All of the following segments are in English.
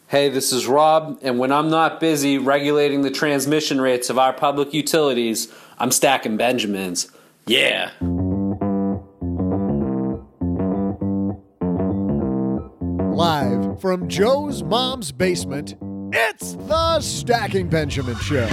Hey, this is Rob, and when I'm not busy regulating the transmission rates of our public utilities, I'm stacking Benjamins. Yeah! Live from Joe's mom's basement, it's the Stacking Benjamin Show.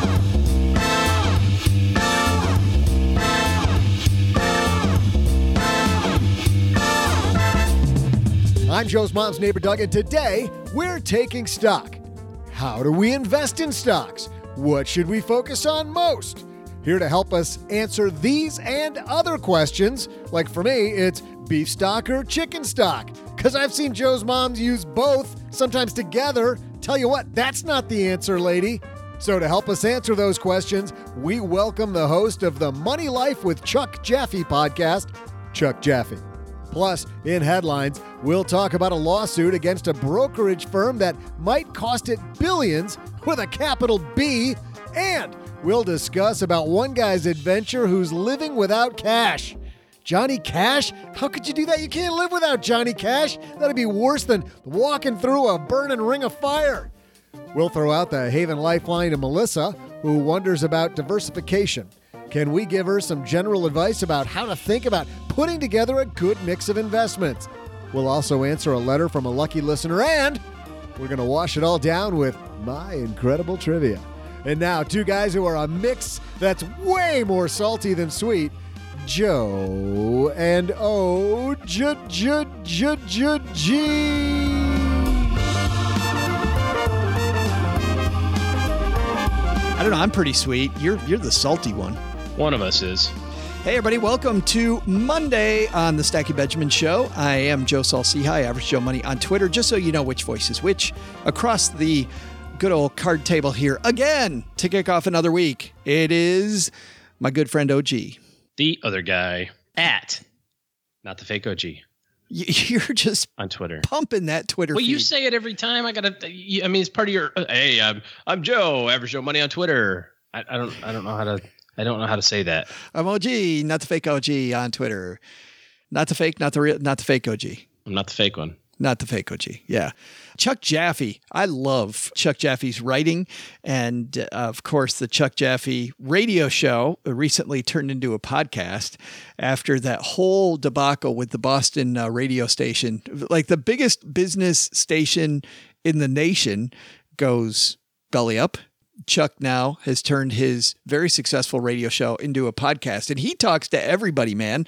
I'm Joe's mom's neighbor, Doug, and today we're taking stock. How do we invest in stocks? What should we focus on most? Here to help us answer these and other questions, like for me, it's beef stock or chicken stock, because I've seen Joe's moms use both, sometimes together. Tell you what, that's not the answer, lady. So to help us answer those questions, we welcome the host of the Money Life with Chuck Jaffe podcast, Chuck Jaffe. Plus, in headlines, we'll talk about a lawsuit against a brokerage firm that might cost it billions with a capital B, and we'll discuss about one guy's adventure who's living without cash. Johnny Cash? How could you do that? You can't live without Johnny Cash. That'd be worse than walking through a burning ring of fire. We'll throw out the Haven Lifeline to Melissa, who wonders about diversification. Can we give her some general advice about how to think about putting together a good mix of investments? We'll also answer a letter from a lucky listener, and we're going to wash it all down with my incredible trivia. And now, two guys who are a mix that's way more salty than sweet, Joe and O-G. I don't know. I'm pretty sweet. You're the salty one. One of us is. Hey, everybody. Welcome to Monday on the Stacking Benjamin Show. I am Joe Saul-Sehy, Average Joe Money on Twitter, just so you know which voice is which. Across the good old card table here again to kick off another week, it is my good friend OG. The other guy at not the fake OG. You're just on Twitter pumping that Twitter feed. You say it every time. It's part of your. Hey, I'm Joe, Average Joe Money on Twitter. I don't know how to say that. I'm OG, not the fake OG on Twitter. Not the fake, not the real, not the fake OG. I'm not the fake one. Not the fake OG. Yeah. Chuck Jaffe. I love Chuck Jaffe's writing. And of course, the Chuck Jaffe radio show recently turned into a podcast after that whole debacle with the Boston radio station. Like the biggest business station in the nation goes belly up. Chuck now has turned his very successful radio show into a podcast, and he talks to everybody, man.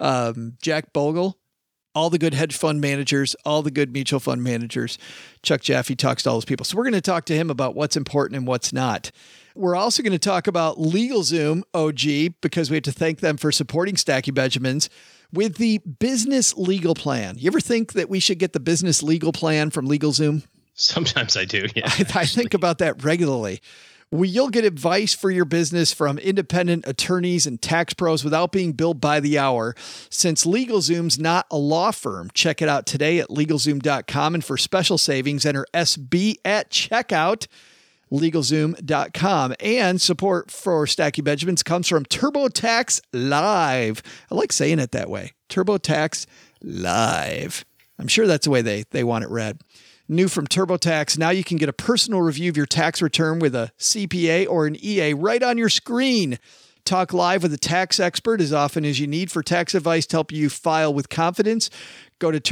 Jack Bogle, all the good hedge fund managers, all the good mutual fund managers. Chuck Jaffe talks to all those people. So we're going to talk to him about what's important and what's not. We're also going to talk about LegalZoom, OG, because we have to thank them for supporting Stacking Benjamins with the business legal plan. You ever think that we should get the business legal plan from LegalZoom? Sometimes I do, yeah. I think about that regularly. You'll get advice for your business from independent attorneys and tax pros without being billed by the hour. Since LegalZoom's not a law firm, check it out today at LegalZoom.com. And for special savings, enter SB at checkout, LegalZoom.com. And support for Stacking Benjamins comes from TurboTax Live. I like saying it that way. TurboTax Live. I'm sure that's the way they want it read. New from TurboTax, now you can get a personal review of your tax return with a CPA or an EA right on your screen. Talk live with a tax expert as often as you need for tax advice to help you file with confidence. Go to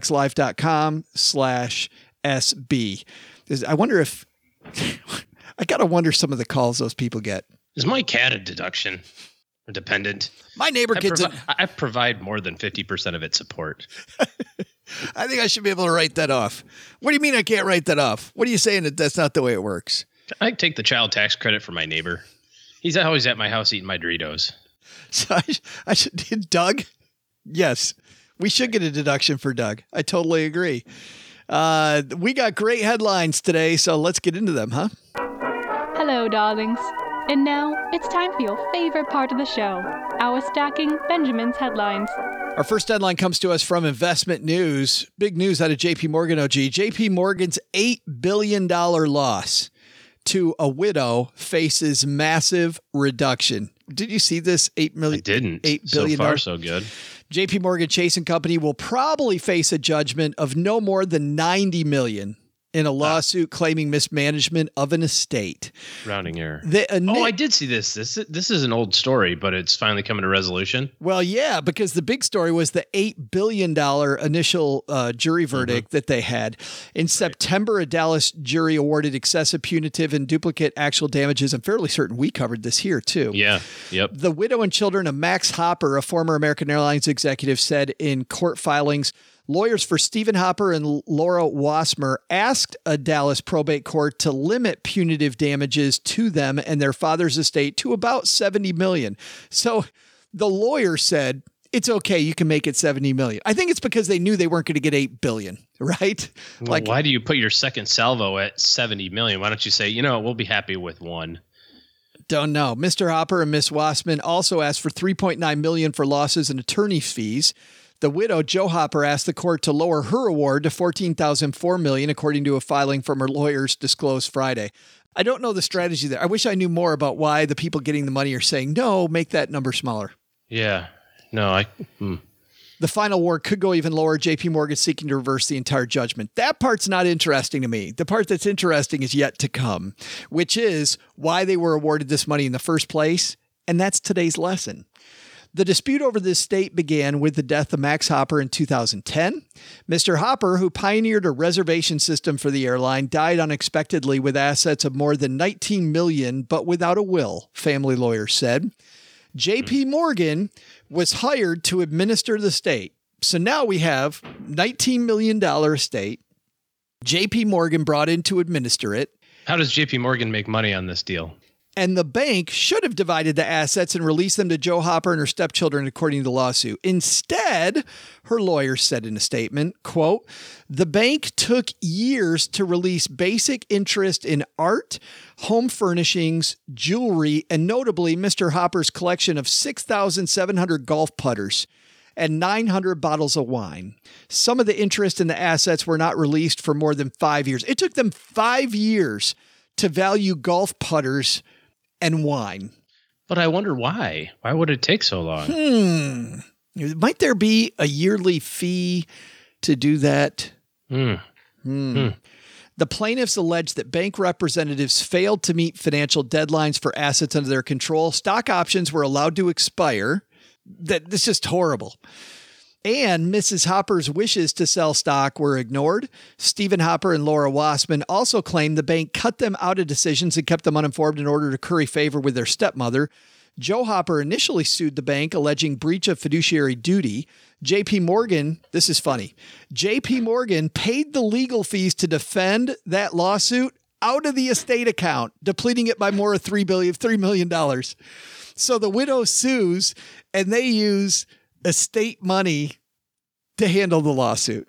TurboTaxLive.com/SB. I wonder if I got to wonder some of the calls those people get. Is my cat a deduction or dependent? My neighbor gets it. I provide more than 50% of its support. I think I should be able to write that off. What do you mean I can't write that off? What are you saying that that's not the way it works? I take the child tax credit for my neighbor. He's always at my house eating my Doritos. So I should, Doug? Yes, we should get a deduction for Doug. I totally agree. We got great headlines today, so let's get into them, huh? Hello, darlings. And now it's time for your favorite part of the show, our Stacking Benjamins headlines. Our first headline comes to us from Investment News. Big news out of JP Morgan, OG. JP Morgan's $8 billion loss to a widow faces massive reduction. Did you see this? $8 million. I didn't. $8 billion. So far, so good. JP Morgan Chase & Company will probably face a judgment of no more than $90 million in a lawsuit claiming mismanagement of an estate. Rounding error. I did see this. This is an old story, but it's finally coming to resolution. Well, yeah, because the big story was the $8 billion initial jury verdict that they had. In September, a Dallas jury awarded excessive punitive and duplicate actual damages. I'm fairly certain we covered this here, too. Yeah, yep. The widow and children of Max Hopper, a former American Airlines executive, said in court filings, lawyers for Stephen Hopper and Laura Wasmer asked a Dallas probate court to limit punitive damages to them and their father's estate to about $70 million. So the lawyer said, it's okay, you can make it $70 million. I think it's because they knew they weren't going to get $8 billion, right? Well, why do you put your second salvo at $70 million? Why don't you say, we'll be happy with one? Don't know. Mr. Hopper and Miss Wasman also asked for $3.9 million for losses and attorney fees. The widow, Jo Hopper, asked the court to lower her award to $14,004 million, according to a filing from her lawyers disclosed Friday. I don't know the strategy there. I wish I knew more about why the people getting the money are saying, no, make that number smaller. Yeah. No, The final award could go even lower. JP Morgan seeking to reverse the entire judgment. That part's not interesting to me. The part that's interesting is yet to come, which is why they were awarded this money in the first place. And that's today's lesson. The dispute over this estate began with the death of Max Hopper in 2010. Mr. Hopper, who pioneered a reservation system for the airline, died unexpectedly with assets of more than $19 million, but without a will, family lawyers said. JP Morgan was hired to administer the estate. So now we have $19 million estate. JP Morgan brought in to administer it. How does JP Morgan make money on this deal? And the bank should have divided the assets and released them to Jo Hopper and her stepchildren, according to the lawsuit. Instead, her lawyer said in a statement, quote, the bank took years to release basic interest in art, home furnishings, jewelry, and notably Mr. Hopper's collection of 6,700 golf putters and 900 bottles of wine. Some of the interest in the assets were not released for more than 5 years. It took them 5 years to value golf putters and wine. But I wonder why. Why would it take so long? Might there be a yearly fee to do that? The plaintiffs allege that bank representatives failed to meet financial deadlines for assets under their control. Stock options were allowed to expire. That's just horrible. And Mrs. Hopper's wishes to sell stock were ignored. Stephen Hopper and Laura Wasman also claimed the bank cut them out of decisions and kept them uninformed in order to curry favor with their stepmother. Jo Hopper initially sued the bank, alleging breach of fiduciary duty. JP Morgan, this is funny, JP Morgan paid the legal fees to defend that lawsuit out of the estate account, depleting it by more of $3 million. So the widow sues, and they use estate money to handle the lawsuit.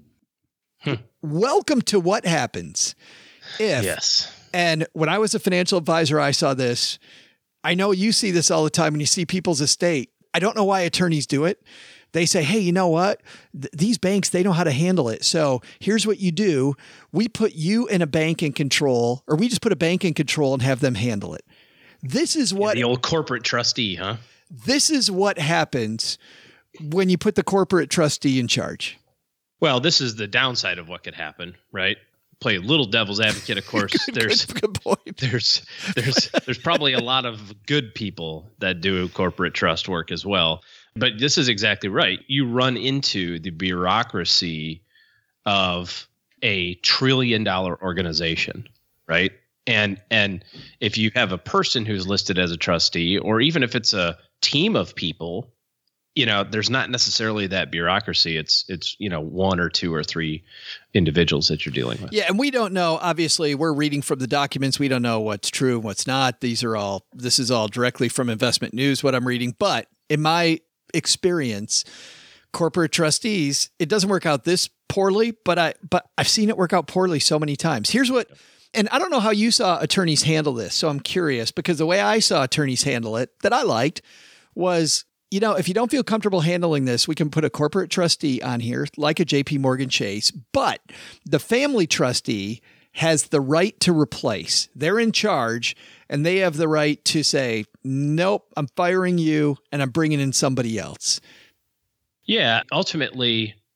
Welcome to what happens if. Yes. And when I was a financial advisor, I saw this. I know you see this all the time when you see people's estate. I don't know why attorneys do it. They say, hey, you know what? These banks, they know how to handle it. So here's what you do. We put you in a bank in control, or we just put a bank in control and have them handle it. This is what. The old corporate trustee, huh? This is what happens when you put the corporate trustee in charge. Well, this is the downside of what could happen, right? Play a little devil's advocate, of course. Good point. There's probably a lot of good people that do corporate trust work as well. But this is exactly right. You run into the bureaucracy of a $1 trillion organization, right? And if you have a person who's listed as a trustee, or even if it's a team of people, there's not necessarily that bureaucracy. It's one or two or three individuals that you're dealing with. Yeah, and we don't know. Obviously, we're reading from the documents. We don't know what's true and what's not. This is all directly from Investment News, what I'm reading. But in my experience, corporate trustees, it doesn't work out this poorly, but I've seen it work out poorly so many times. Here's what. And I don't know how you saw attorneys handle this, so I'm curious, because the way I saw attorneys handle it that I liked was, if you don't feel comfortable handling this, we can put a corporate trustee on here, like a JP Morgan Chase, but the family trustee has the right to replace. They're in charge, and they have the right to say, nope, I'm firing you, and I'm bringing in somebody else. Yeah, ultimately,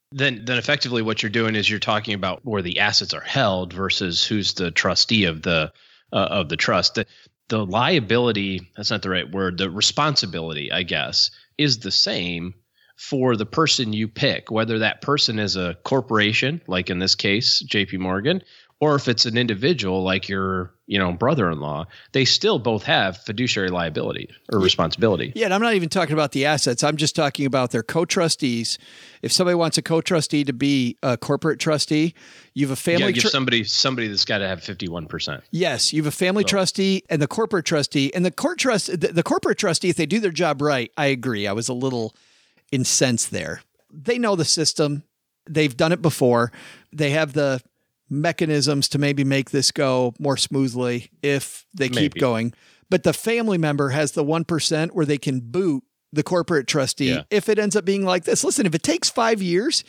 then effectively what you're doing is you're talking about where the assets are held versus who's the trustee of the trust. The liability, that's not the right word, the responsibility, I guess, is the same for the person you pick, whether that person is a corporation, like in this case, JP Morgan, or if it's an individual like your, brother-in-law. They still both have fiduciary liability or responsibility. Yeah, and I'm not even talking about the assets. I'm just talking about their co-trustees. If somebody wants a co-trustee to be a corporate trustee, you have a family. You give somebody that's got to have 51%. Yes, you have a family trustee and the corporate trustee, and the corporate trustee. If they do their job right, I agree. I was a little incensed there. They know the system. They've done it before. They have the mechanisms to maybe make this go more smoothly if they keep going. But the family member has the 1% where they can boot the corporate trustee if it ends up being like this. Listen, if it takes 5 years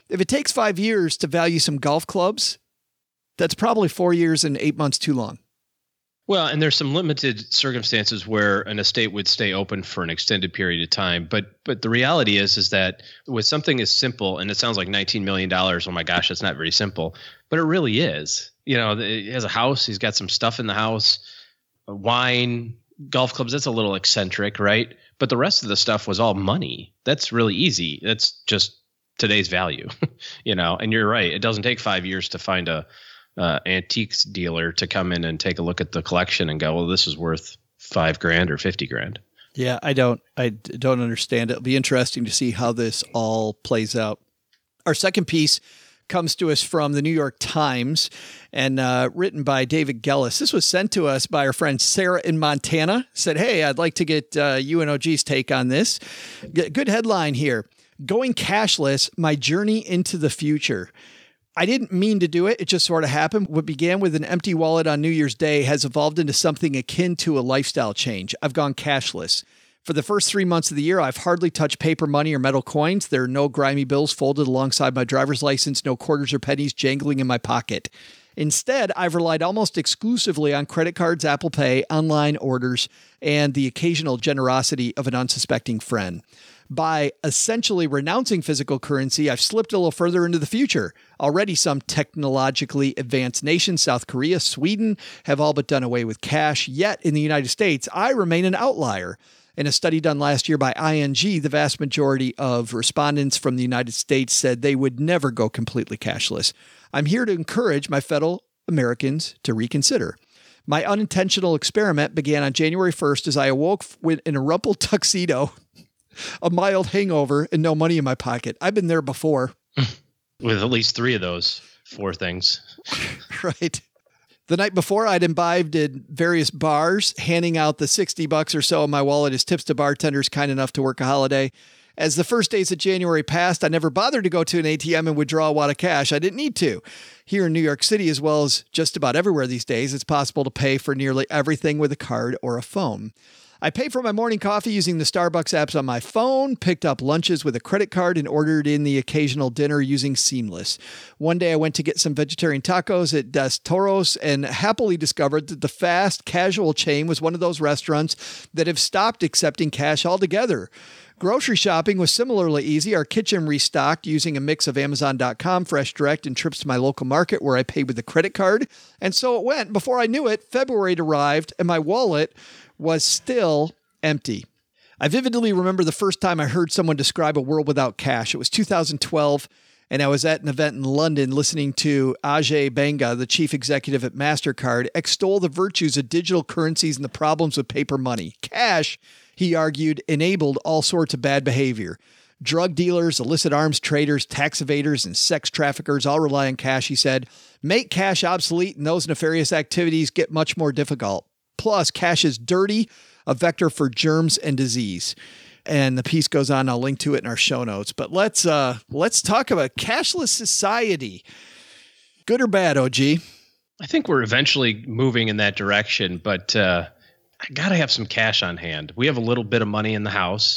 to value some golf clubs, that's probably 4 years and 8 months too long. Well, and there's some limited circumstances where an estate would stay open for an extended period of time. But the reality is that with something as simple, and it sounds like $19 million, oh my gosh, that's not very simple, but it really is. He has a house, he's got some stuff in the house, wine, golf clubs, that's a little eccentric, right? But the rest of the stuff was all money. That's really easy. That's just today's value, and you're right. It doesn't take 5 years to find a antiques dealer to come in and take a look at the collection and go, well, this is worth $5,000 or $50,000. Yeah, I don't understand it. It'll be interesting to see how this all plays out. Our second piece comes to us from the New York Times and written by David Gellis. This was sent to us by our friend Sarah in Montana. Said, hey, I'd like to get UNOG's take on this. Good headline here. Going cashless, my journey into the future. I didn't mean to do it. It just sort of happened. What began with an empty wallet on New Year's Day has evolved into something akin to a lifestyle change. I've gone cashless. For the first 3 months of the year, I've hardly touched paper money or metal coins. There are no grimy bills folded alongside my driver's license, no quarters or pennies jangling in my pocket. Instead, I've relied almost exclusively on credit cards, Apple Pay, online orders, and the occasional generosity of an unsuspecting friend. By essentially renouncing physical currency, I've slipped a little further into the future. Already some technologically advanced nations, South Korea, Sweden, have all but done away with cash. Yet in the United States, I remain an outlier. In a study done last year by ING, the vast majority of respondents from the United States said they would never go completely cashless. I'm here to encourage my fellow Americans to reconsider. My unintentional experiment began on January 1st as I awoke in a rumpled tuxedo, a mild hangover, and no money in my pocket. I've been there before. With at least 3 of those 4 things. Right. The night before, I'd imbibed in various bars, handing out the $60 or so in my wallet as tips to bartenders kind enough to work a holiday. As the first days of January passed, I never bothered to go to an ATM and withdraw a wad of cash. I didn't need to. Here in New York City, as well as just about everywhere these days, it's possible to pay for nearly everything with a card or a phone. I paid for my morning coffee using the Starbucks apps on my phone, picked up lunches with a credit card, and ordered in the occasional dinner using Seamless. One day I went to get some vegetarian tacos at Dos Toros and happily discovered that the fast casual chain was one of those restaurants that have stopped accepting cash altogether. Grocery shopping was similarly easy. Our kitchen restocked using a mix of Amazon.com, Fresh Direct, and trips to my local market where I paid with a credit card. And so it went. Before I knew it, February arrived and my wallet was still empty. I vividly remember the first time I heard someone describe a world without cash. It was 2012, and I was at an event in London listening to Ajay Banga, the chief executive at MasterCard, extol the virtues of digital currencies and the problems with paper money. Cash, he argued, enabled all sorts of bad behavior. Drug dealers, illicit arms traders, tax evaders, and sex traffickers all rely on cash, he said. Make cash obsolete and those nefarious activities get much more difficult. Plus, cash is dirty, a vector for germs and disease. And the piece goes on. I'll link to it in our show notes. But let's talk about cashless society. Good or bad, OG? I think we're eventually moving in that direction, but I got to have some cash on hand. We have a little bit of money in the house.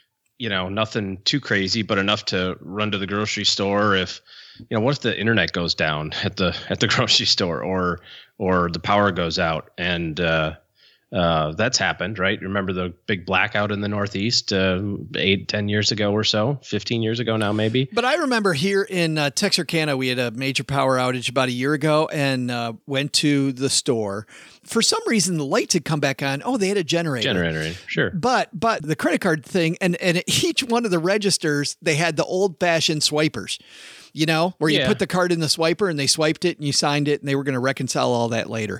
Nothing too crazy, but enough to run to the grocery store if, what if the internet goes down at the grocery store or the power goes out and That's happened, right? Remember the big blackout in the Northeast 8-10 years ago or so, 15 years ago now, maybe. But I remember here in Texarkana, we had a major power outage about a year ago and went to the store. For some reason, the lights had come back on. Oh, they had a generator. Sure. But the credit card thing, and at each one of the registers, they had the old-fashioned swipers, you know, where you put the card in the swiper and they swiped it and you signed it and they were going to reconcile all that later.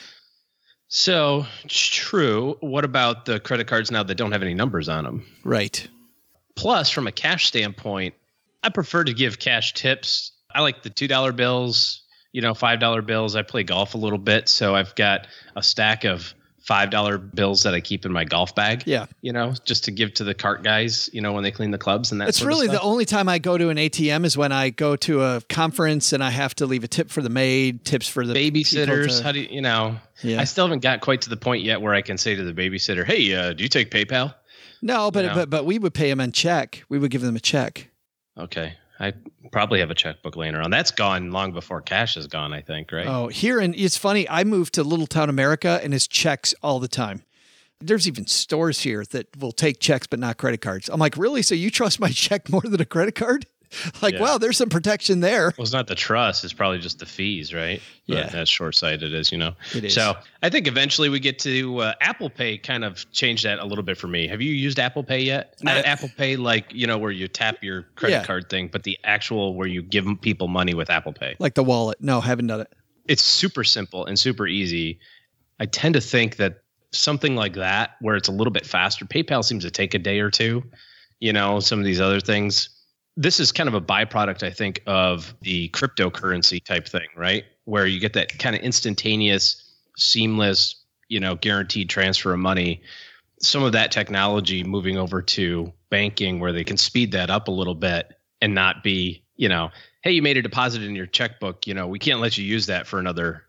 So, true. What about the credit cards now that don't have any numbers on them? Right. Plus, from a cash standpoint, I prefer to give cash tips. I like the $2 bills, $5 bills. I play golf a little bit, so I've got a stack of $5 bills that I keep in my golf bag. Yeah. Just to give to the cart guys, when they clean the clubs and that It's sort really of stuff. the only time I go to an ATM is when I go to a conference and I have to leave a tip for the maid, tips for the babysitters. How do you, Yeah. I still haven't got quite to the point yet where I can say to the babysitter, hey, do you take PayPal? No, but we would pay them on check. We would give them a check. Okay. I probably have a checkbook laying around. That's gone long before cash is gone, I think, right? Oh, it's funny. I moved to Little Town America and it's checks all the time. There's even stores here that will take checks but not credit cards. I'm like, really? So you trust my check more than a credit card? Wow, there's some protection there. Well, it's not the trust. It's probably just the fees, right? Yeah. But that's short-sighted, as you know. It is. So I think eventually we get to Apple Pay kind of changed that a little bit for me. Have you used Apple Pay yet? Not Apple Pay where you tap your credit card thing, but the actual where you give people money with Apple Pay. Like the wallet. No, haven't done it. It's super simple and super easy. I tend to think that something like that, where it's a little bit faster, PayPal seems to take a day or two, some of these other things. This is kind of a byproduct, I think, of the cryptocurrency type thing, right? Where you get that kind of instantaneous, seamless, guaranteed transfer of money. Some of that technology moving over to banking where they can speed that up a little bit and not be, hey, you made a deposit in your checkbook. We can't let you use that for another,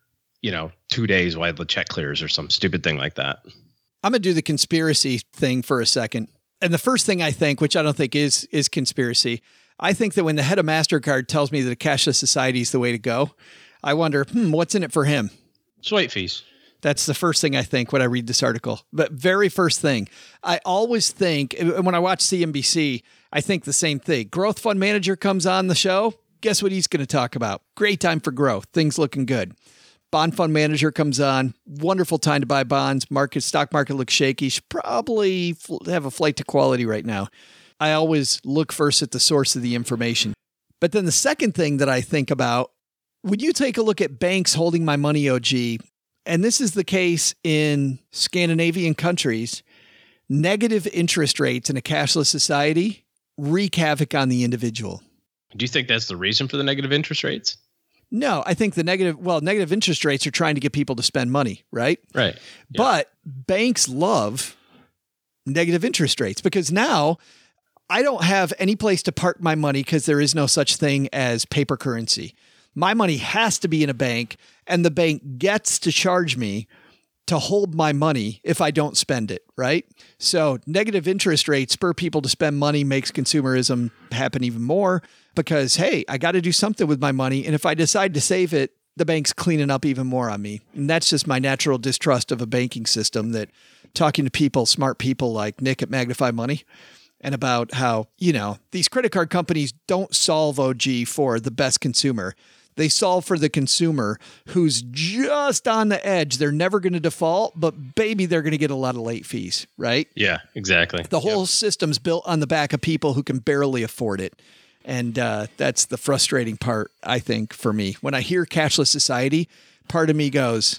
2 days while the check clears or some stupid thing like that. I'm going to do the conspiracy thing for a second. And the first thing I think, which I don't think is conspiracy, I think that when the head of MasterCard tells me that a cashless society is the way to go, I wonder, what's in it for him? Swipe fees. That's the first thing I think when I read this article. But very first thing, I always think, when I watch CNBC, I think the same thing. Growth fund manager comes on the show. Guess what he's going to talk about? Great time for growth. Things looking good. Bond fund manager comes on. Wonderful time to buy bonds. Stock market looks shaky. Should probably have a flight to quality right now. I always look first at the source of the information. But then the second thing that I think about, would you take a look at banks holding my money, OG? And this is the case in Scandinavian countries. Negative interest rates in a cashless society wreak havoc on the individual. Do you think that's the reason for the negative interest rates? No, I think negative interest rates are trying to get people to spend money, right? Right. Yeah. But banks love negative interest rates because now I don't have any place to park my money because there is no such thing as paper currency. My money has to be in a bank and the bank gets to charge me to hold my money if I don't spend it, right? So negative interest rates spur people to spend money, makes consumerism happen even more because, hey, I got to do something with my money. And if I decide to save it, the bank's cleaning up even more on me. And that's just my natural distrust of a banking system that talking to people, smart people like Nick at Magnify Money, and about how, these credit card companies don't solve OG for the best consumer. They solve for the consumer who's just on the edge. They're never going to default, but baby, they're going to get a lot of late fees, right? Yeah, exactly. The whole system's built on the back of people who can barely afford it. And that's the frustrating part, I think, for me. When I hear cashless society, part of me goes,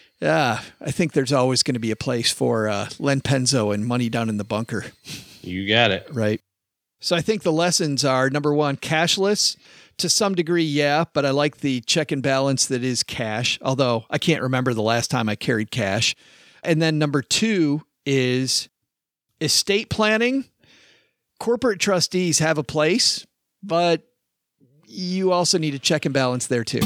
I think there's always going to be a place for Len Penzo and money down in the bunker. You got it. Right. So I think the lessons are, number one, cashless. To some degree, yeah, but I like the check and balance that is cash, although I can't remember the last time I carried cash. And then number two is estate planning. Corporate trustees have a place, but you also need a check and balance there too.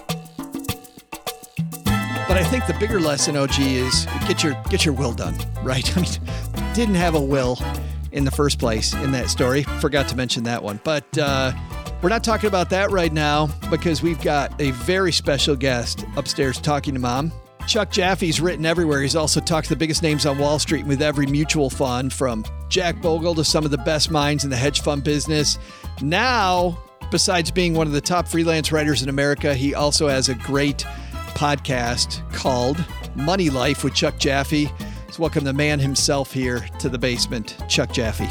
But I think the bigger lesson, OG, is get your will done, right? I mean, didn't have a will in the first place in that story. Forgot to mention that one. But we're not talking about that right now because we've got a very special guest upstairs talking to Mom. Chuck Jaffe's written everywhere. He's also talked to the biggest names on Wall Street with every mutual fund, from Jack Bogle to some of the best minds in the hedge fund business. Now, besides being one of the top freelance writers in America, he also has a great podcast called Money Life with Chuck Jaffe. Let's welcome the man himself here to the basement, Chuck Jaffe.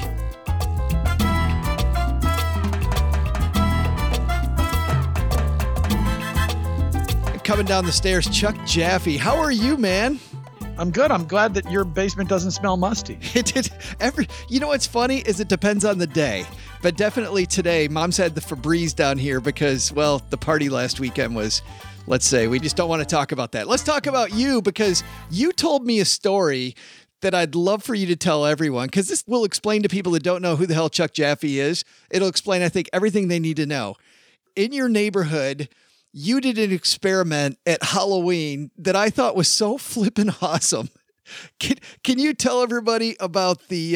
Coming down the stairs, Chuck Jaffe. How are you, man? I'm good. I'm glad that your basement doesn't smell musty. You know what's funny is it depends on the day, but definitely today, Mom's had the Febreze down here because, well, the party last weekend was, let's say, we just don't want to talk about that. Let's talk about you, because you told me a story that I'd love for you to tell everyone, because this will explain to people that don't know who the hell Chuck Jaffe is. It'll explain, I think, everything they need to know. In your neighborhood, you did an experiment at Halloween that I thought was so flippin' awesome. Can you tell everybody about the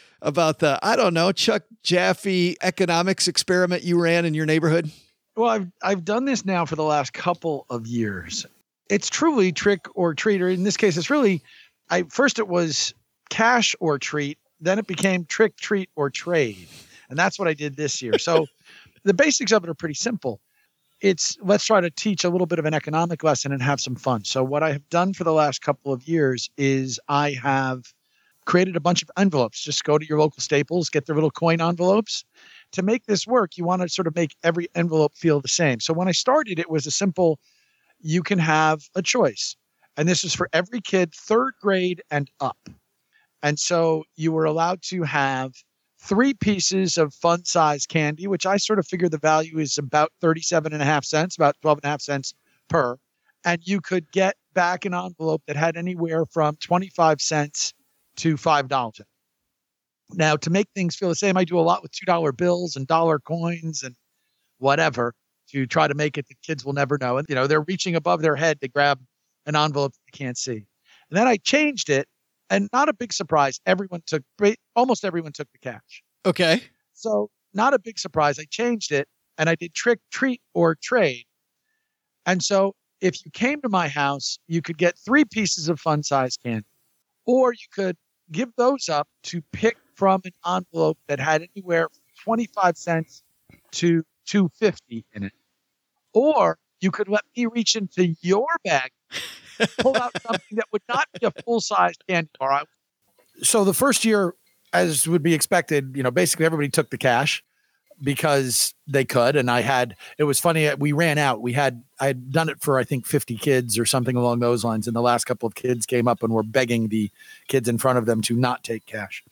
I don't know, Chuck Jaffe economics experiment you ran in your neighborhood? Well, I've done this now for the last couple of years. It's truly trick or treat, or in this case, it's really, first it was cash or treat, then it became trick, treat, or trade. And that's what I did this year. So the basics of it are pretty simple. Let's try to teach a little bit of an economic lesson and have some fun. So what I have done for the last couple of years is I have created a bunch of envelopes. Just go to your local Staples, get their little coin envelopes. To make this work, you want to sort of make every envelope feel the same. So when I started, it was a simple, you can have a choice. And this is for every kid, 3rd grade and up. And so you were allowed to have 3 pieces of fun size candy, which I sort of figure the value is about 37.5 cents, about 12.5 cents per. And you could get back an envelope that had anywhere from 25 cents to $5. Now, to make things feel the same, I do a lot with $2 bills and dollar coins and whatever to try to make it that kids will never know. And, they're reaching above their head to grab an envelope they can't see. And then I changed it. And not a big surprise, almost everyone took the cash. Okay. So not a big surprise. I changed it and I did trick, treat, or trade. And so if you came to my house, you could get 3 pieces of fun size candy, or you could give those up to pick from an envelope that had anywhere from 25 cents to $2.50 in it. Or you could let me reach into your bag, pull out something that would not be a full-sized candy bar. So the first year, as would be expected, basically everybody took the cash because they could. And it was funny. We ran out. I had done it for, I think, 50 kids or something along those lines. And the last couple of kids came up and were begging the kids in front of them to not take cash.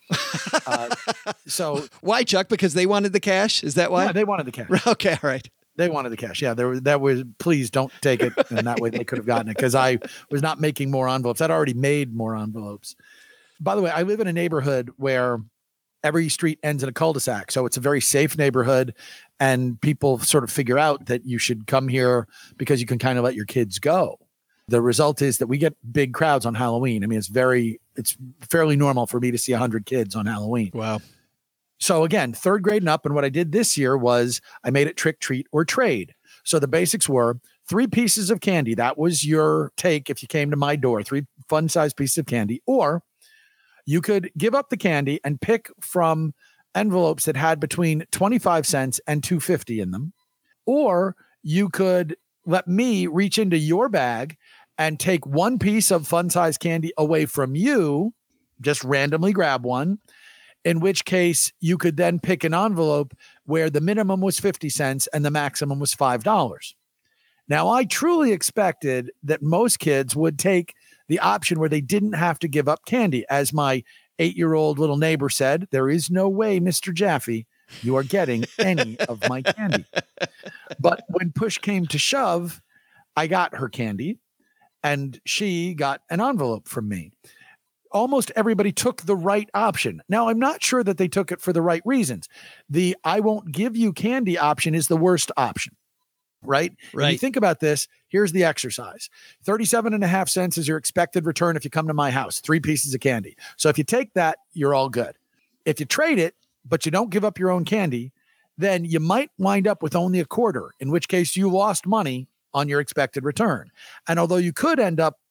So why, Chuck? Because they wanted the cash? Is that why? Yeah, they wanted the cash. Okay. All right. They wanted the cash. Yeah, please don't take it. And that way they could have gotten it, because I was not making more envelopes. I'd already made more envelopes. By the way, I live in a neighborhood where every street ends in a cul-de-sac. So it's a very safe neighborhood, and people sort of figure out that you should come here because you can kind of let your kids go. The result is that we get big crowds on Halloween. I mean, it's fairly normal for me to see 100 kids on Halloween. Wow. So again, 3rd grade and up. And what I did this year was I made it trick, treat, or trade. So the basics were 3 pieces of candy. That was your take if you came to my door, 3 fun-sized pieces of candy. Or you could give up the candy and pick from envelopes that had between 25 cents and $2.50 in them. Or you could let me reach into your bag and take 1 piece of fun-sized candy away from you, just randomly grab one. In which case you could then pick an envelope where the minimum was 50 cents and the maximum was $5. Now, I truly expected that most kids would take the option where they didn't have to give up candy. As my 8-year-old little neighbor said, there is no way, Mr. Jaffe, you are getting any of my candy. But when push came to shove, I got her candy and she got an envelope from me. Almost everybody took the right option. Now, I'm not sure that they took it for the right reasons. The I won't give you candy option is the worst option, right? When you think about this, here's the exercise. 37.5 cents is your expected return if you come to my house, 3 pieces of candy. So if you take that, you're all good. If you trade it, but you don't give up your own candy, then you might wind up with only a quarter, in which case you lost money on your expected return. And although you could end up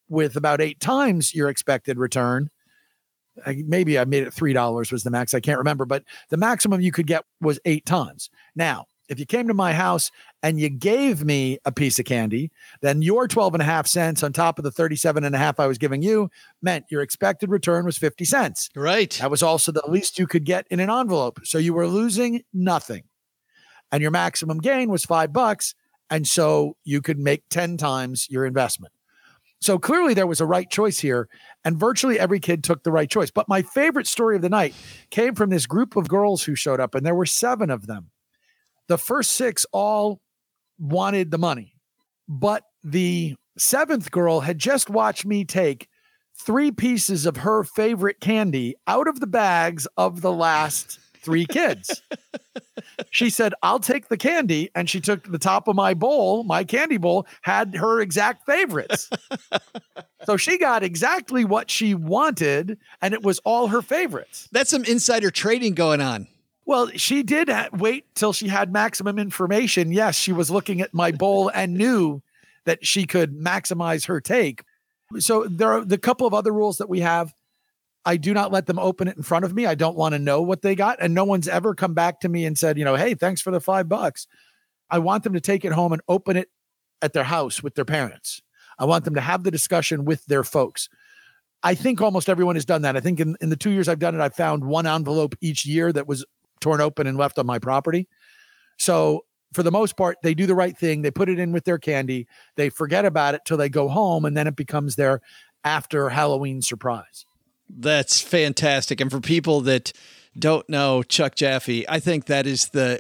with about 8 times your expected return. Maybe I made it $3 was the max. I can't remember, but the maximum you could get was 8 times. Now, if you came to my house and you gave me a piece of candy, then your 12.5 cents on top of the 37.5 I was giving you meant your expected return was 50 cents. Right. That was also the least you could get in an envelope. So you were losing nothing. And your maximum gain was $5. And so you could make 10 times your investment. So clearly there was a right choice here, and virtually every kid took the right choice. But my favorite story of the night came from this group of girls who showed up, and there were 7 of them. The first 6 all wanted the money, but the 7th girl had just watched me take 3 pieces of her favorite candy out of the bags of the last 3 kids. She said, I'll take the candy. And she took the top of my bowl, my candy bowl, had her exact favorites. So she got exactly what she wanted, and it was all her favorites. That's some insider trading going on. Well, she did wait till she had maximum information. Yes, she was looking at my bowl and knew that she could maximize her take. So there are the couple of other rules that we have. I do not let them open it in front of me. I don't want to know what they got. And no one's ever come back to me and said, hey, thanks for the $5. I want them to take it home and open it at their house with their parents. I want them to have the discussion with their folks. I think almost everyone has done that. I think in the 2 years I've done it, I've found one envelope each year that was torn open and left on my property. So for the most part, they do the right thing. They put it in with their candy. They forget about it till they go home, and then it becomes their after Halloween surprise. That's fantastic. And for people that don't know Chuck Jaffe, I think that is the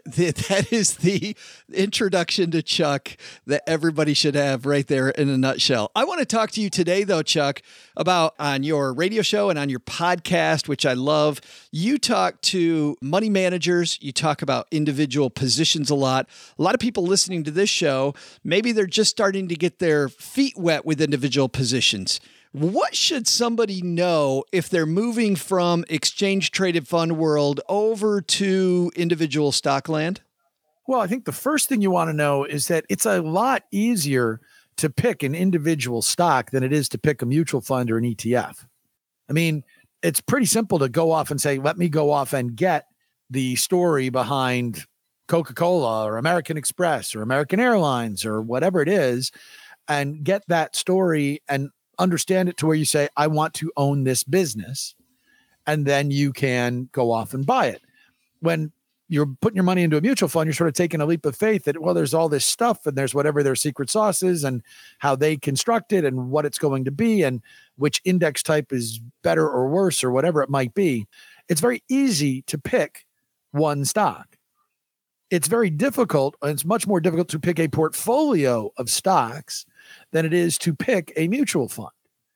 introduction to Chuck that everybody should have right there in a nutshell. I want to talk to you today, though, Chuck, about on your radio show and on your podcast, which I love. You talk to money managers. You talk about individual positions a lot. A lot of people listening to this show, maybe they're just starting to get their feet wet with individual positions. What should somebody know if they're moving from exchange traded fund world over to individual stock land? Well, I think the first thing you want to know is that it's a lot easier to pick an individual stock than it is to pick a mutual fund or an ETF. I mean, it's pretty simple to go off and say, let me go off and get the story behind Coca-Cola or American Express or American Airlines or whatever it is, and get that story and understand it to where you say, I want to own this business. And then you can go off and buy it. When you're putting your money into a mutual fund, you're sort of taking a leap of faith that, well, there's all this stuff and there's whatever their secret sauce is and how they construct it and what it's going to be and which index type is better or worse or whatever it might be. It's very easy to pick one stock. It's very difficult, and it's much more difficult to pick a portfolio of stocks than it is to pick a mutual fund.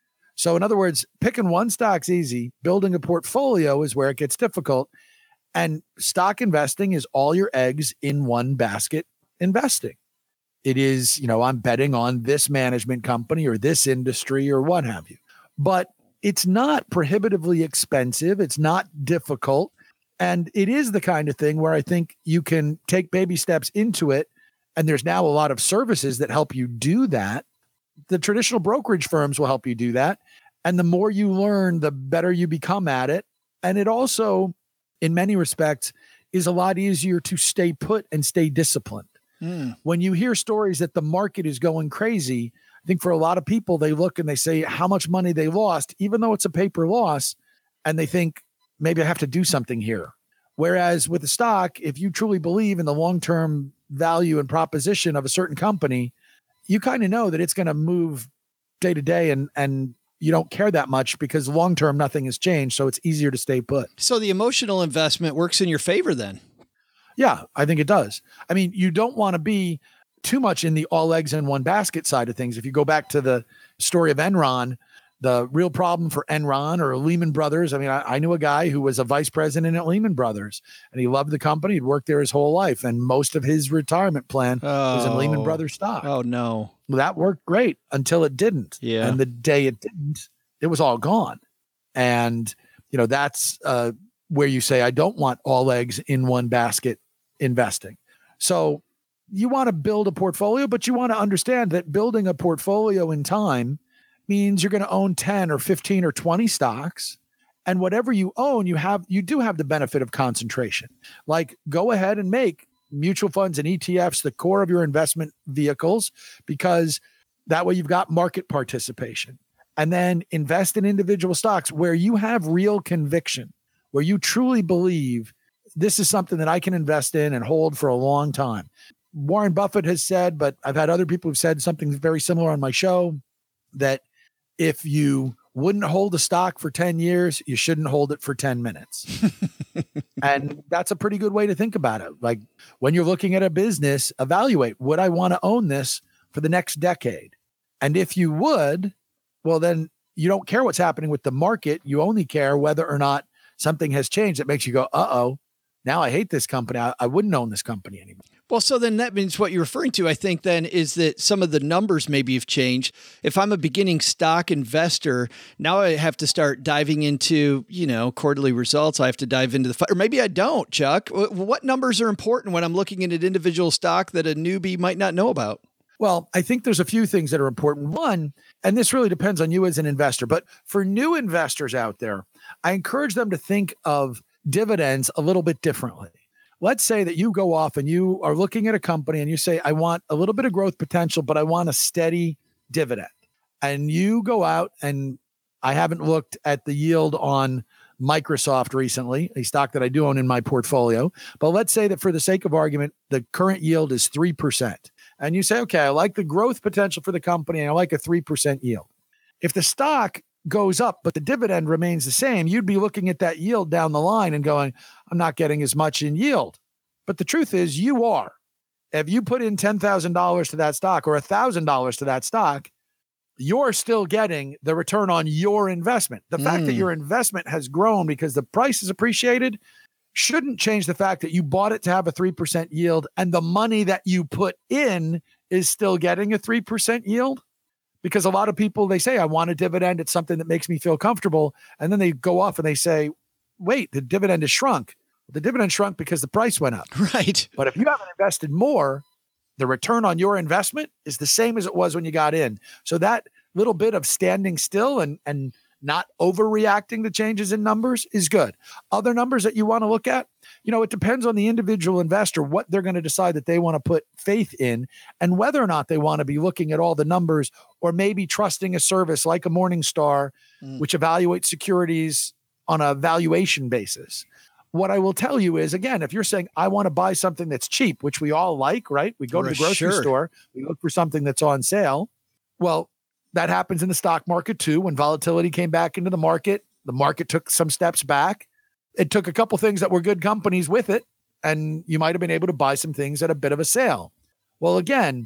So in other words, picking one stock's easy. Building a portfolio is where it gets difficult. And stock investing is all your eggs in one basket investing. It is, I'm betting on this management company or this industry or what have you. But it's not prohibitively expensive. It's not difficult. And it is the kind of thing where I think you can take baby steps into it. And there's now a lot of services that help you do that. The traditional brokerage firms will help you do that. And the more you learn, the better you become at it. And it also, in many respects, is a lot easier to stay put and stay disciplined. When you hear stories that the market is going crazy, I think for a lot of people, they look and they say how much money they lost, even though it's a paper loss, and they think, maybe I have to do something here. Whereas with a stock, if you truly believe in the long-term value and proposition of a certain company, you kind of know that it's going to move day to day and you don't care that much because long-term nothing has changed. So it's easier to stay put. So the emotional investment works in your favor then? Yeah, I think it does. I mean, you don't want to be too much in the all eggs in one basket side of things. If you go back to the story of Enron, the real problem for Enron or Lehman Brothers. I mean, I knew a guy who was a vice president at Lehman Brothers and he loved the company. He'd worked there his whole life. And most of his retirement plan was in Lehman Brothers stock. Oh, no. Well, that worked great until it didn't. Yeah. And the day it didn't, it was all gone. And, that's where you say, I don't want all eggs in one basket investing. So you want to build a portfolio, but you want to understand that building a portfolio in time means you're going to own 10 or 15 or 20 stocks. And whatever you own, you do have the benefit of concentration. Like, go ahead and make mutual funds and ETFs the core of your investment vehicles, because that way you've got market participation. And then invest in individual stocks where you have real conviction, where you truly believe this is something that I can invest in and hold for a long time. Warren Buffett has said, but I've had other people who've said something very similar on my show, that if you wouldn't hold a stock for 10 years, you shouldn't hold it for 10 minutes. And that's a pretty good way to think about it. Like, when you're looking at a business, evaluate, would I want to own this for the next decade? And if you would, well, then you don't care what's happening with the market. You only care whether or not something has changed that makes you go, uh-oh, now I hate this company. I wouldn't own this company anymore. Well, so then that means what you're referring to, I think, then is that some of the numbers maybe have changed. If I'm a beginning stock investor, now I have to start diving into, quarterly results. I have to dive into or maybe I don't, Chuck. What numbers are important when I'm looking at an individual stock that a newbie might not know about? Well, I think there's a few things that are important. One, and this really depends on you as an investor, but for new investors out there, I encourage them to think of dividends a little bit differently. Let's say that you go off and you are looking at a company and you say, I want a little bit of growth potential, but I want a steady dividend. And you go out, and I haven't looked at the yield on Microsoft recently, a stock that I do own in my portfolio. But let's say that for the sake of argument, the current yield is 3%. And you say, okay, I like the growth potential for the company and I like a 3% yield. If the stock goes up, but the dividend remains the same, you'd be looking at that yield down the line and going, I'm not getting as much in yield. But the truth is, you are. If you put in $10,000 to that stock or $1,000 to that stock, you're still getting the return on your investment. The fact that your investment has grown because the price is appreciated shouldn't change the fact that you bought it to have a 3% yield, and the money that you put in is still getting a 3% yield. Because a lot of people, they say, I want a dividend. It's something that makes me feel comfortable. And then they go off and they say, wait, the dividend has shrunk. The dividend shrunk because the price went up. Right. But if you haven't invested more, the return on your investment is the same as it was when you got in. So that little bit of standing still and not overreacting to changes in numbers is good. Other numbers that you want to look at, it depends on the individual investor, what they're going to decide that they want to put faith in, and whether or not they want to be looking at all the numbers, or maybe trusting a service like a Morningstar, which evaluates securities on a valuation basis. What I will tell you is, again, if you're saying, I want to buy something that's cheap, which we all like, right? We go to the grocery store, we look for something that's on sale. Well, that happens in the stock market too. When volatility came back into the market took some steps back. It took a couple things that were good companies with it, and you might have been able to buy some things at a bit of a sale. Well, again,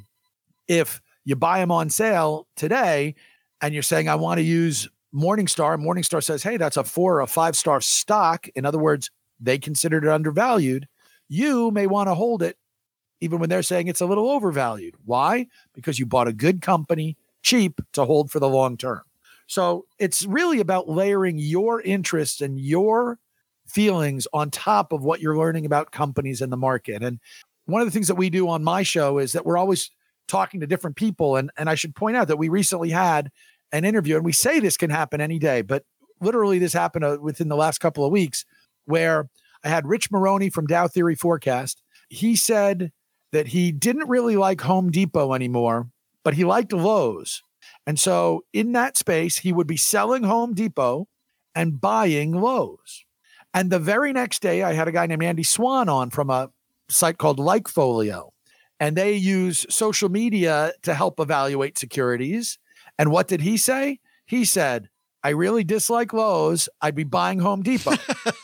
if you buy them on sale today and you're saying, I want to use Morningstar, Morningstar says, hey, that's a 4 or a 5-star stock. In other words, they considered it undervalued. You may want to hold it even when they're saying it's a little overvalued. Why? Because you bought a good company cheap to hold for the long term. So it's really about layering your interests and your feelings on top of what you're learning about companies in the market. And one of the things that we do on my show is that we're always talking to different people. And I should point out that we recently had an interview, and we say this can happen any day, but literally this happened within the last couple of weeks, where I had Rich Moroney from Dow Theory Forecast. He said that he didn't really like Home Depot anymore, but he liked Lowe's. And so in that space, he would be selling Home Depot and buying Lowe's. And the very next day, I had a guy named Andy Swan on from a site called Likefolio. And they use social media to help evaluate securities. And what did he say? He said, I really dislike Lowe's. I'd be buying Home Depot.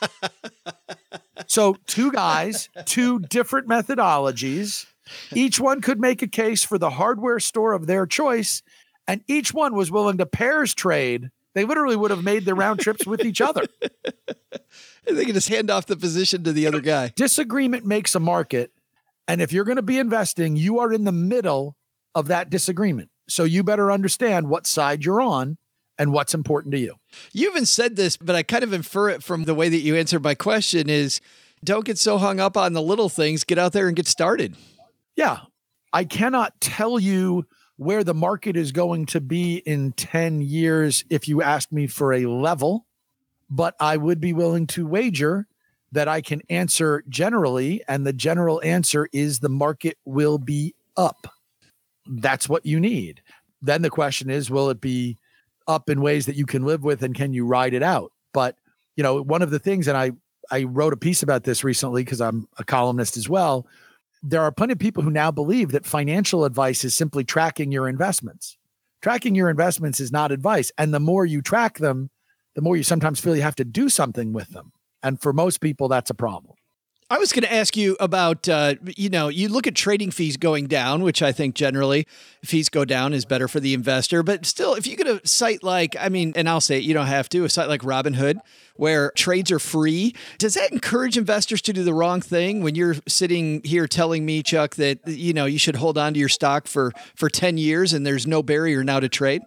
So two guys, two different methodologies. Each one could make a case for the hardware store of their choice, and each one was willing to pairs trade. They literally would have made their round trips with each other. They can just hand off the position to the other guy. Disagreement makes a market, and if you're going to be investing, you are in the middle of that disagreement. So you better understand what side you're on and what's important to you. You even said this, but I kind of infer it from the way that you answered my question is, don't get so hung up on the little things. Get out there and get started. Yeah. I cannot tell you where the market is going to be in 10 years if you ask me for a level, but I would be willing to wager that I can answer generally, and the general answer is the market will be up. That's what you need. Then the question is, will it be up in ways that you can live with, and can you ride it out? But, you know, one of the things, and I wrote a piece about this recently because I'm a columnist as well. There are plenty of people who now believe that financial advice is simply tracking your investments. Tracking your investments is not advice. And the more you track them, the more you sometimes feel you have to do something with them. And for most people, that's a problem. I was going to ask you about, you look at trading fees going down, which I think generally fees go down is better for the investor. But still, if you get a site like, and I'll say it, you don't have to, a site like Robinhood, where trades are free, does that encourage investors to do the wrong thing when you're sitting here telling me, Chuck, that, you should hold on to your stock for 10 years and there's no barrier now to trade?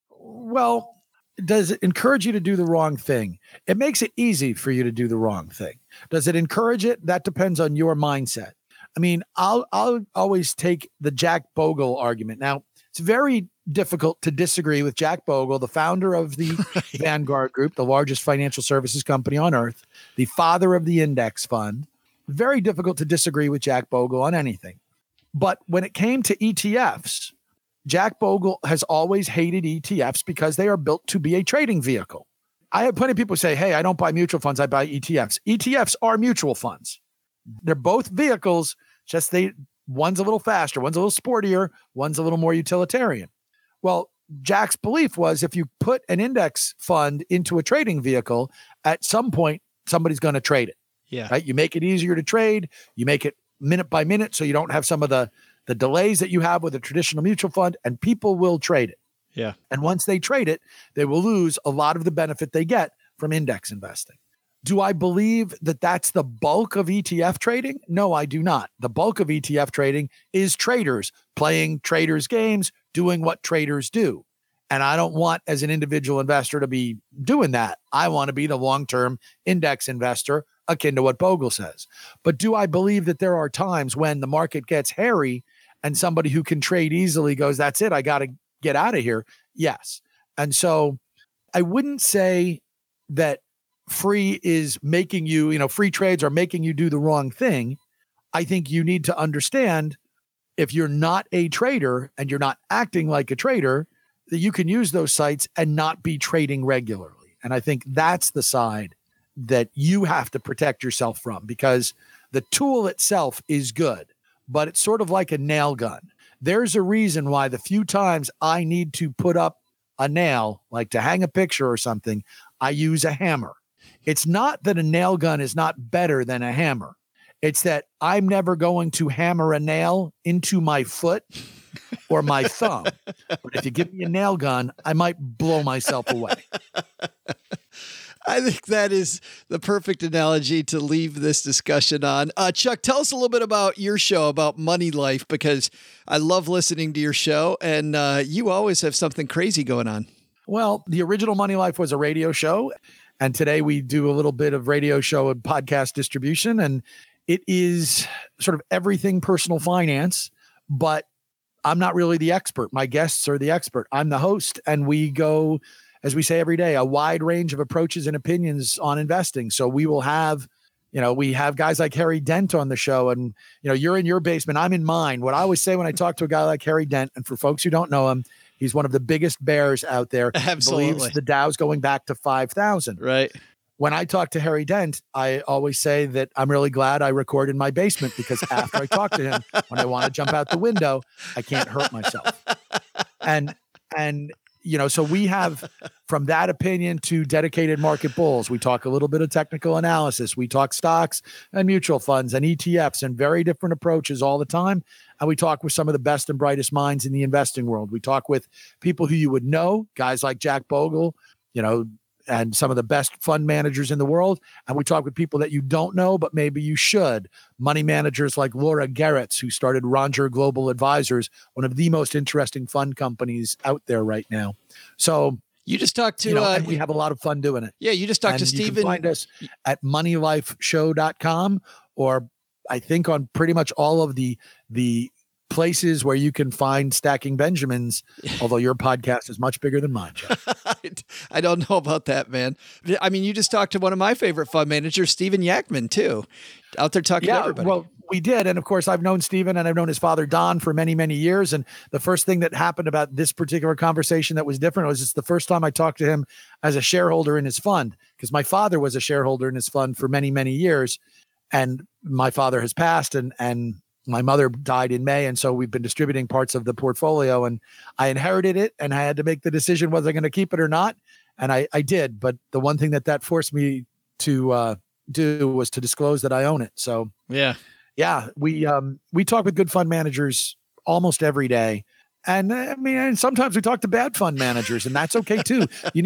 Well, does it encourage you to do the wrong thing? It makes it easy for you to do the wrong thing. Does it encourage it? That depends on your mindset. I mean, I'll always take the Jack Bogle argument. Now, it's very difficult to disagree with Jack Bogle, the founder of the Vanguard Group, the largest financial services company on earth, the father of the index fund. Very difficult to disagree with Jack Bogle on anything. But when it came to ETFs, Jack Bogle has always hated ETFs because they are built to be a trading vehicle. I have plenty of people say, hey, I don't buy mutual funds, I buy ETFs. ETFs are mutual funds. They're both vehicles, just one's a little faster, one's a little sportier, one's a little more utilitarian. Well, Jack's belief was if you put an index fund into a trading vehicle, at some point, somebody's going to trade it. Yeah. Right? You make it easier to trade. You make it minute by minute so you don't have some of the delays that you have with a traditional mutual fund, and people will trade it. Yeah. And once they trade it, they will lose a lot of the benefit they get from index investing. Do I believe that that's the bulk of ETF trading? No, I do not. The bulk of ETF trading is traders playing traders' games, doing what traders do. And I don't want, as an individual investor, to be doing that. I want to be the long-term index investor, akin to what Bogle says. But do I believe that there are times when the market gets hairy and somebody who can trade easily goes, that's it, I got to get out of here? Yes. And so I wouldn't say that free is making you, free trades are making you do the wrong thing. I think you need to understand, if you're not a trader and you're not acting like a trader, that you can use those sites and not be trading regularly. And I think that's the side that you have to protect yourself from, because the tool itself is good, but it's sort of like a nail gun. There's a reason why the few times I need to put up a nail, like to hang a picture or something, I use a hammer. It's not that a nail gun is not better than a hammer. It's that I'm never going to hammer a nail into my foot or my thumb. But if you give me a nail gun, I might blow myself away. I think that is the perfect analogy to leave this discussion on. Chuck, tell us a little bit about your show, about Money Life, because I love listening to your show, and you always have something crazy going on. Well, the original Money Life was a radio show, and today we do a little bit of radio show and podcast distribution, and it is sort of everything personal finance, but I'm not really the expert. My guests are the expert. I'm the host, and we go, as we say every day, a wide range of approaches and opinions on investing. So we will have, we have guys like Harry Dent on the show, and, you're in your basement, I'm in mine. What I always say when I talk to a guy like Harry Dent, and for folks who don't know him, he's one of the biggest bears out there. Absolutely. He believes the Dow's going back to 5,000. Right. When I talk to Harry Dent, I always say that I'm really glad I record in my basement, because after I talk to him, when I want to jump out the window, I can't hurt myself. And so we have, from that opinion to dedicated market bulls, we talk a little bit of technical analysis. We talk stocks and mutual funds and ETFs and very different approaches all the time. And we talk with some of the best and brightest minds in the investing world. We talk with people who you would know, guys like Jack Bogle, and some of the best fund managers in the world. And we talk with people that you don't know, but maybe you should. Money managers like Laura Gerritz, who started Ronger Global Advisors, one of the most interesting fund companies out there right now. So you just talked to, and we have a lot of fun doing it. Yeah. You just talked to Stephen. You can find us at moneylifeshow.com, or I think on pretty much all of the places where you can find Stacking Benjamins, although your podcast is much bigger than mine, Jeff. I don't know about that, man. I mean, you just talked to one of my favorite fund managers, Stephen Yackman, too, out there talking to everybody. Well, we did. And of course, I've known Stephen and I've known his father, Don, for many, many years. And the first thing that happened about this particular conversation that was different was it's the first time I talked to him as a shareholder in his fund, because my father was a shareholder in his fund for many, many years. And my father has passed and my mother died in May. And so we've been distributing parts of the portfolio, and I inherited it and I had to make the decision whether I'm going to keep it or not. And I did. But the one thing that forced me to do was to disclose that I own it. So yeah, we talk with good fund managers almost every day. And I mean, and sometimes we talk to bad fund managers, and that's okay too.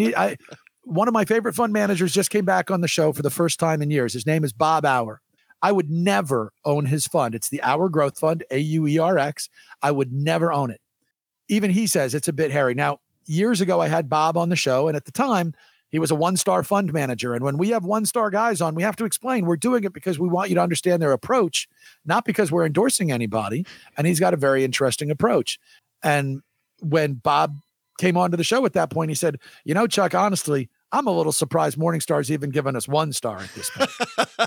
One of my favorite fund managers just came back on the show for the first time in years. His name is Bob Auer. I would never own his fund. It's the Auer Growth Fund, AUERX. I would never own it. Even he says it's a bit hairy. Now, years ago, I had Bob on the show, and at the time, he was a one-star fund manager. And when we have one-star guys on, we have to explain we're doing it because we want you to understand their approach, not because we're endorsing anybody. And he's got a very interesting approach. And when Bob came onto the show at that point, he said, Chuck, honestly, I'm a little surprised Morningstar's even given us 1 star at this point.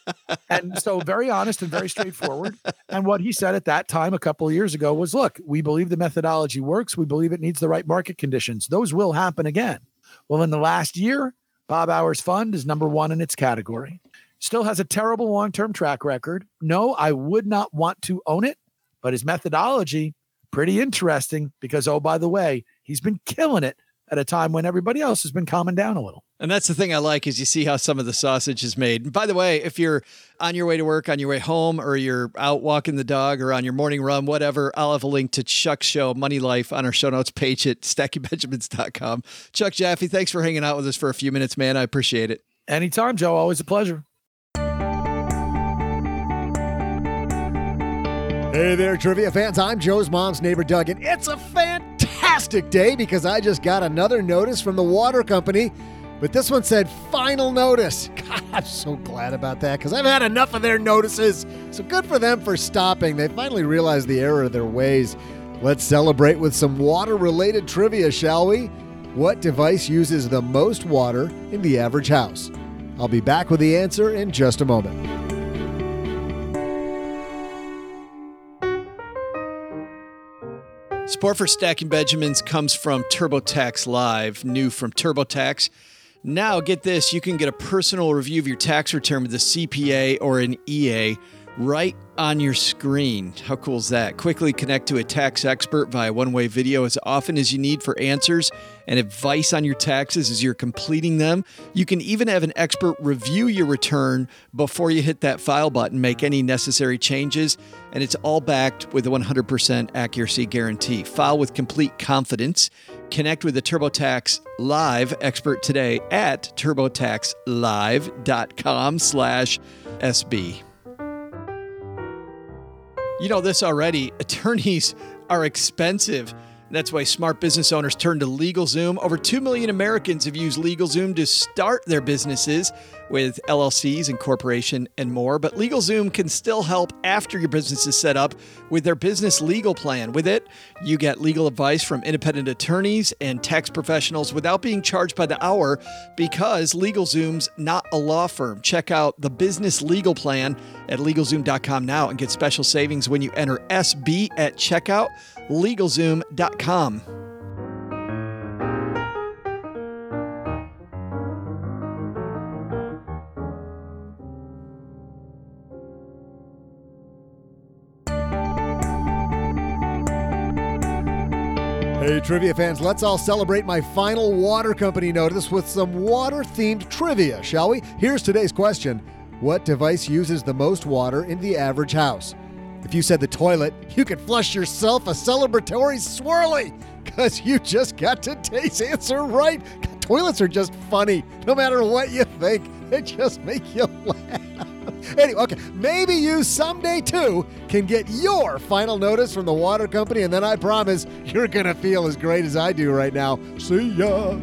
And so very honest and very straightforward. And what he said at that time a couple of years ago was, look, we believe the methodology works. We believe it needs the right market conditions. Those will happen again. Well, in the last year, Bob Auer's fund is number 1 in its category. Still has a terrible long-term track record. No, I would not want to own it, but his methodology, pretty interesting because, oh, by the way, he's been killing it at a time when everybody else has been calming down a little. And that's the thing I like is you see how some of the sausage is made. And by the way, if you're on your way to work, on your way home, or you're out walking the dog or on your morning run, whatever, I'll have a link to Chuck's show, Money Life, on our show notes page at stackingbenjamins.com. Chuck Jaffe, thanks for hanging out with us for a few minutes, man. I appreciate it. Anytime, Joe. Always a pleasure. Hey there, trivia fans. I'm Joe's mom's neighbor, Doug, and it's a fantastic day because I just got another notice from the water company, but this one said final notice. God, I'm so glad about that because I've had enough of their notices. So good for them for stopping. They finally realized the error of their ways. Let's celebrate with some water-related trivia, shall we? What device uses the most water in the average house? I'll be back with the answer in just a moment. Support for Stacking Benjamins comes from TurboTax Live, new from TurboTax. Now, get this, you can get a personal review of your tax return with a CPA or an EA right on your screen. How cool is that? Quickly connect to a tax expert via one-way video as often as you need for answers and advice on your taxes as you're completing them. You can even have an expert review your return before you hit that file button, make any necessary changes, and it's all backed with a 100% accuracy guarantee. File with complete confidence. Connect with the TurboTax Live expert today at turbotaxlive.com/SB. You know this already. Attorneys are expensive. That's why smart business owners turn to LegalZoom. Over 2 million Americans have used LegalZoom to start their businesses with LLCs and corporation and more. But LegalZoom can still help after your business is set up with their business legal plan. With it, you get legal advice from independent attorneys and tax professionals without being charged by the hour because LegalZoom's not a law firm. Check out the business legal plan at LegalZoom.com now and get special savings when you enter SB at checkout. LegalZoom.com. Hey, trivia fans, let's all celebrate my final water company notice with some water-themed trivia, shall we? Here's today's question. What device uses the most water in the average house? If you said the toilet, you could flush yourself a celebratory swirly because you just got today's answer right. Toilets are just funny. No matter what you think, they just make you laugh. Anyway, okay, maybe you someday, too, can get your final notice from the water company, and then I promise you're going to feel as great as I do right now. See ya.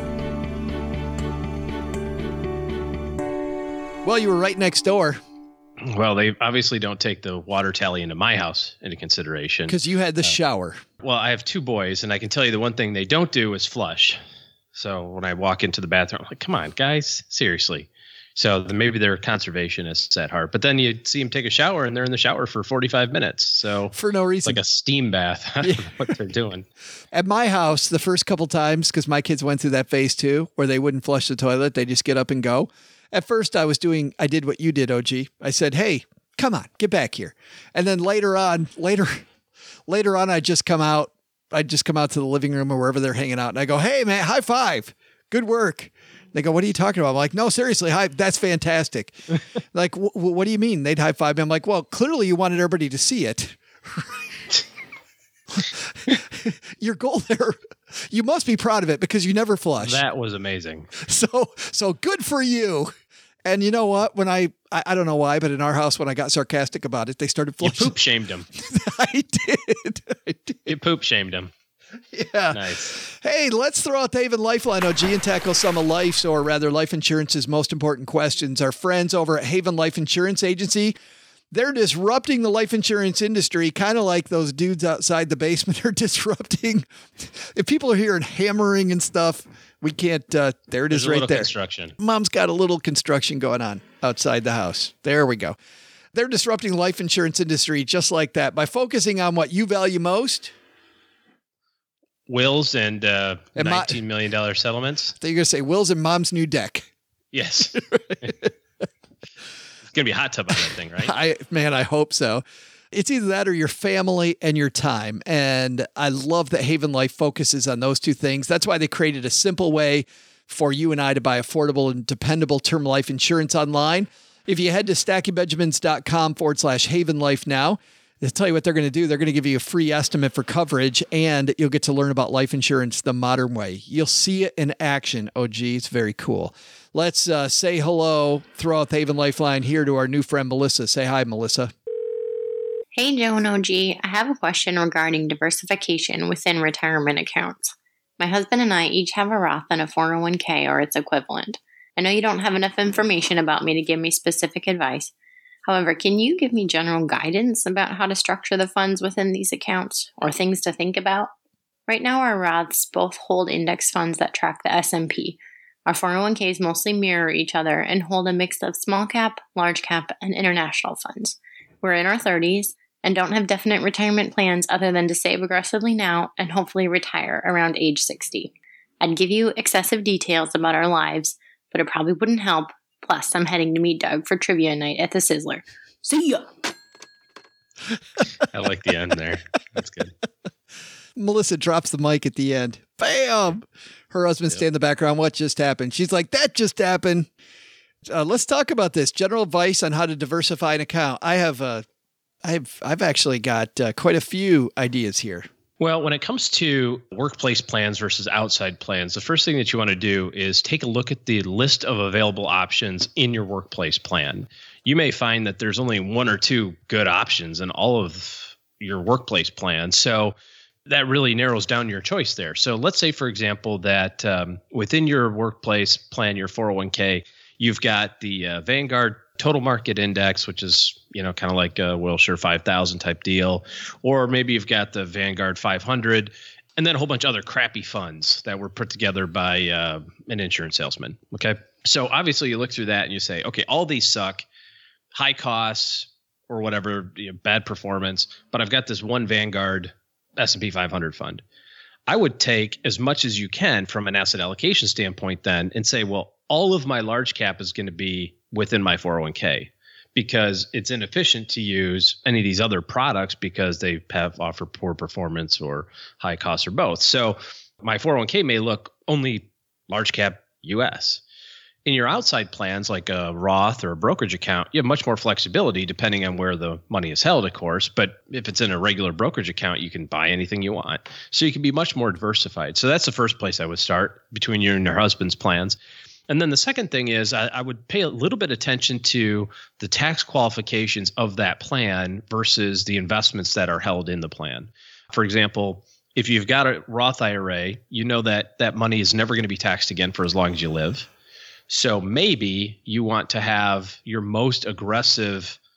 Well, you were right next door. Well, they obviously don't take the water tally into my house into consideration. Because you had the shower. Well, I have 2 boys, and I can tell you the one thing they don't do is flush. So when I walk into the bathroom, I'm like, come on, guys, seriously. So maybe they're conservationists at heart. But then you see them take a shower, and they're in the shower for 45 minutes. So for no reason. It's like a steam bath. I don't know what they're doing. At my house, the first couple times, because my kids went through that phase too, where they wouldn't flush the toilet. They just get up and go. At first, I did what you did, OG. I said, hey, come on, get back here. And then later on, I'd just come out to the living room or wherever they're hanging out. And I go, hey, man, high five. Good work. They go, what are you talking about? I'm like, no, seriously, that's fantastic. Like, what do you mean? They'd high five me. I'm like, well, clearly you wanted everybody to see it. Your goal there, you must be proud of it because you never flush. That was amazing. So good for you. And you know what? When I don't know why, but in our house, when I got sarcastic about it, they started flushing. You poop shamed them. I did. You poop shamed them. Yeah. Nice. Hey, let's throw out the Haven Lifeline, OG, and tackle some of life's, or rather life insurance's most important questions. Our friends over at Haven Life Insurance Agency, they're disrupting the life insurance industry, kind of like those dudes outside the basement are disrupting. If people are hearing hammering and stuff, we can't. There it is, right there. Construction. Mom's got a little construction going on outside the house. There we go. They're disrupting the life insurance industry just like that by focusing on what you value most. Wills and $19 million settlements. You're going to say Wills and Mom's new deck. Yes. It's going to be a hot tub on that thing, right? I hope so. It's either that or your family and your time. And I love that Haven Life focuses on those two things. That's why they created a simple way for you and I to buy affordable and dependable term life insurance online. If you head to stackingbenjamins.com/Haven Life now, they'll tell you what they're going to do. They're going to give you a free estimate for coverage, and you'll get to learn about life insurance the modern way. You'll see it in action. Oh, gee, it's very cool. Let's say hello, throw out the Haven Lifeline here to our new friend, Melissa. Say hi, Melissa. Hey, Joe and OG. I have a question regarding diversification within retirement accounts. My husband and I each have a Roth and a 401k or its equivalent. I know you don't have enough information about me to give me specific advice. However, can you give me general guidance about how to structure the funds within these accounts or things to think about? Right now, our Roths both hold index funds that track the S&P. Our 401ks mostly mirror each other and hold a mix of small cap, large cap, and international funds. We're in our 30s and don't have definite retirement plans other than to save aggressively now and hopefully retire around age 60. I'd give you excessive details about our lives, but it probably wouldn't help. Plus, I'm heading to meet Doug for trivia night at the Sizzler. See ya! I like the end there. That's good. Melissa drops the mic at the end. Bam! Her husband stay in the background. What just happened? She's like, that just happened. Let's talk about this. General advice on how to diversify an account. I've actually got quite a few ideas here. Well, when it comes to workplace plans versus outside plans, the first thing that you want to do is take a look at the list of available options in your workplace plan. You may find that there's only 1 or 2 good options in all of your workplace plans. So that really narrows down your choice there. So let's say, for example, that within your workplace plan, your 401k, you've got the Vanguard Total Market Index, which is, kind of like a Wilshire 5000 type deal. Or maybe you've got the Vanguard 500 and then a whole bunch of other crappy funds that were put together by an insurance salesman. Okay. So obviously you look through that and you say, okay, all these suck, high costs or whatever, bad performance, but I've got this one Vanguard S&P 500 fund. I would take as much as you can from an asset allocation standpoint then and say, well, all of my large cap is going to be within my 401k because it's inefficient to use any of these other products because they offer poor performance or high costs or both. So my 401k may look only large cap US. In your outside plans, like a Roth or a brokerage account, you have much more flexibility depending on where the money is held, of course. But if it's in a regular brokerage account, you can buy anything you want. So you can be much more diversified. So that's the first place I would start between you and your husband's plans. And then the second thing is I would pay a little bit attention to the tax qualifications of that plan versus the investments that are held in the plan. For example, if you've got a Roth IRA, you know that that money is never going to be taxed again for as long as you live. So maybe you want to have your most aggressive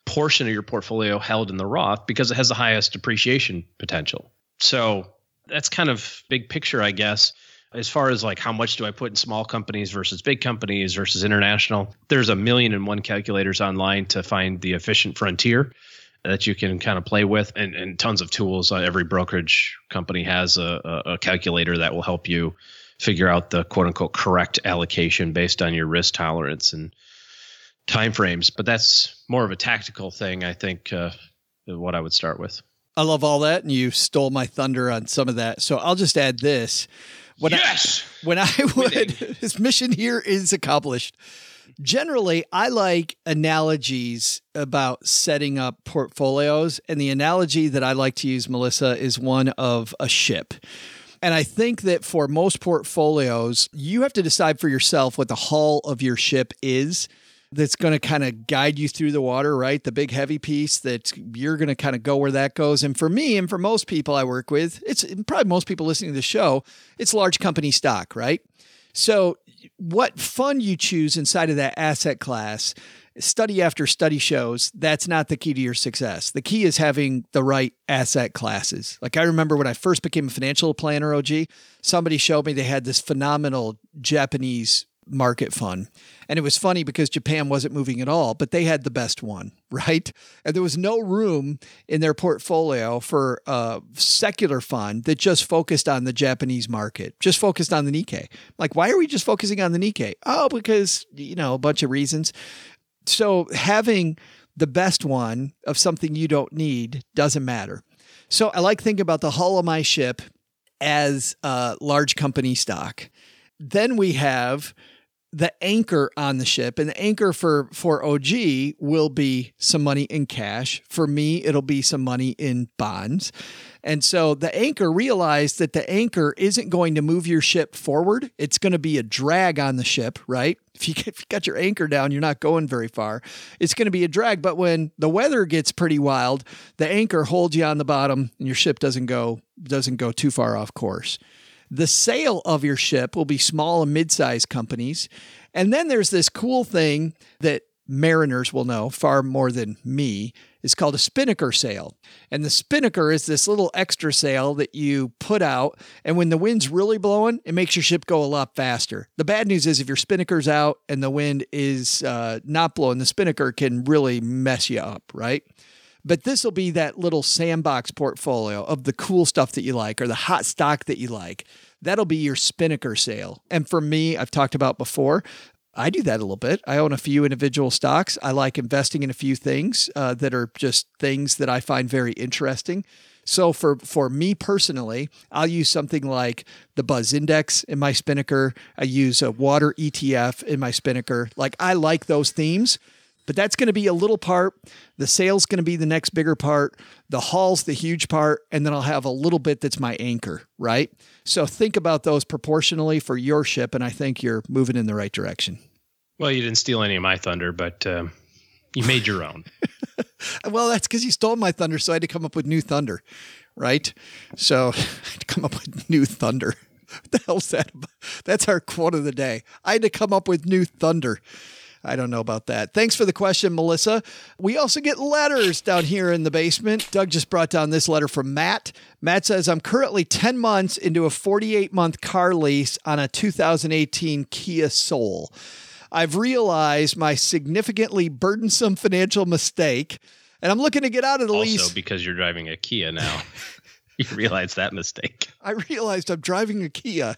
portion of your portfolio held in the Roth because it has the highest appreciation potential. So that's kind of big picture, I guess. As far as like how much do I put in small companies versus big companies versus international, there's 1,000,001 calculators online to find the efficient frontier that you can kind of play with, and tons of tools. Every brokerage company has a calculator that will help you figure out the quote unquote correct allocation based on your risk tolerance and timeframes. But that's more of a tactical thing, I think, what I would start with. I love all that, and you stole my thunder on some of that. So I'll just add this. When I would, his mission here is accomplished. Generally, I like analogies about setting up portfolios. And the analogy that I like to use, Melissa, is one of a ship. And I think that for most portfolios, you have to decide for yourself what the hull of your ship is. That's going to kind of guide you through the water, right? The big heavy piece that you're going to kind of go where that goes. And for me, and for most people I work with, it's probably most people listening to the show, it's large company stock, right? So what fund you choose inside of that asset class, study after study shows, that's not the key to your success. The key is having the right asset classes. Like I remember when I first became a financial planner, OG, somebody showed me they had this phenomenal Japanese market fund. And it was funny because Japan wasn't moving at all, but they had the best one, right? And there was no room in their portfolio for a secular fund that just focused on the Japanese market, just focused on the Nikkei. Like, why are we just focusing on the Nikkei? Oh, because, a bunch of reasons. So having the best one of something you don't need doesn't matter. So I like thinking about the hull of my ship as a large company stock. Then we have the anchor on the ship, and the anchor for OG will be some money in cash. For me, it'll be some money in bonds. And so the anchor realized that the anchor isn't going to move your ship forward. It's going to be a drag on the ship, right? If you got your anchor down, you're not going very far. It's going to be a drag. But when the weather gets pretty wild, the anchor holds you on the bottom and your ship doesn't go too far off course. The sail of your ship will be small and mid-sized companies. And then there's this cool thing that mariners will know far more than me. It's called a spinnaker sail. And the spinnaker is this little extra sail that you put out. And when the wind's really blowing, it makes your ship go a lot faster. The bad news is if your spinnaker's out and the wind is not blowing, the spinnaker can really mess you up, right? But this will be that little sandbox portfolio of the cool stuff that you like or the hot stock that you like. That'll be your spinnaker sail. And for me, I've talked about before, I do that a little bit. I own a few individual stocks. I like investing in a few things that are just things that I find very interesting. So for me personally, I'll use something like the Buzz Index in my spinnaker. I use a water ETF in my spinnaker. Like I like those themes. But that's going to be a little part. The sail's going to be the next bigger part. The hull's the huge part. And then I'll have a little bit that's my anchor, right? So think about those proportionally for your ship, and I think you're moving in the right direction. Well, you didn't steal any of my thunder, but you made your own. Well, that's because you stole my thunder, so I had to come up with new thunder, right? So I had to come up with new thunder. What the hell's that about? That's our quote of the day. I had to come up with new thunder. I don't know about that. Thanks for the question, Melissa. We also get letters down here in the basement. Doug just brought down this letter from Matt. Matt says, I'm currently 10 months into a 48-month car lease on a 2018 Kia Soul. I've realized my significantly burdensome financial mistake, and I'm looking to get out of the lease. Also, because you're driving a Kia now. You realize that mistake. I realized I'm driving a Kia.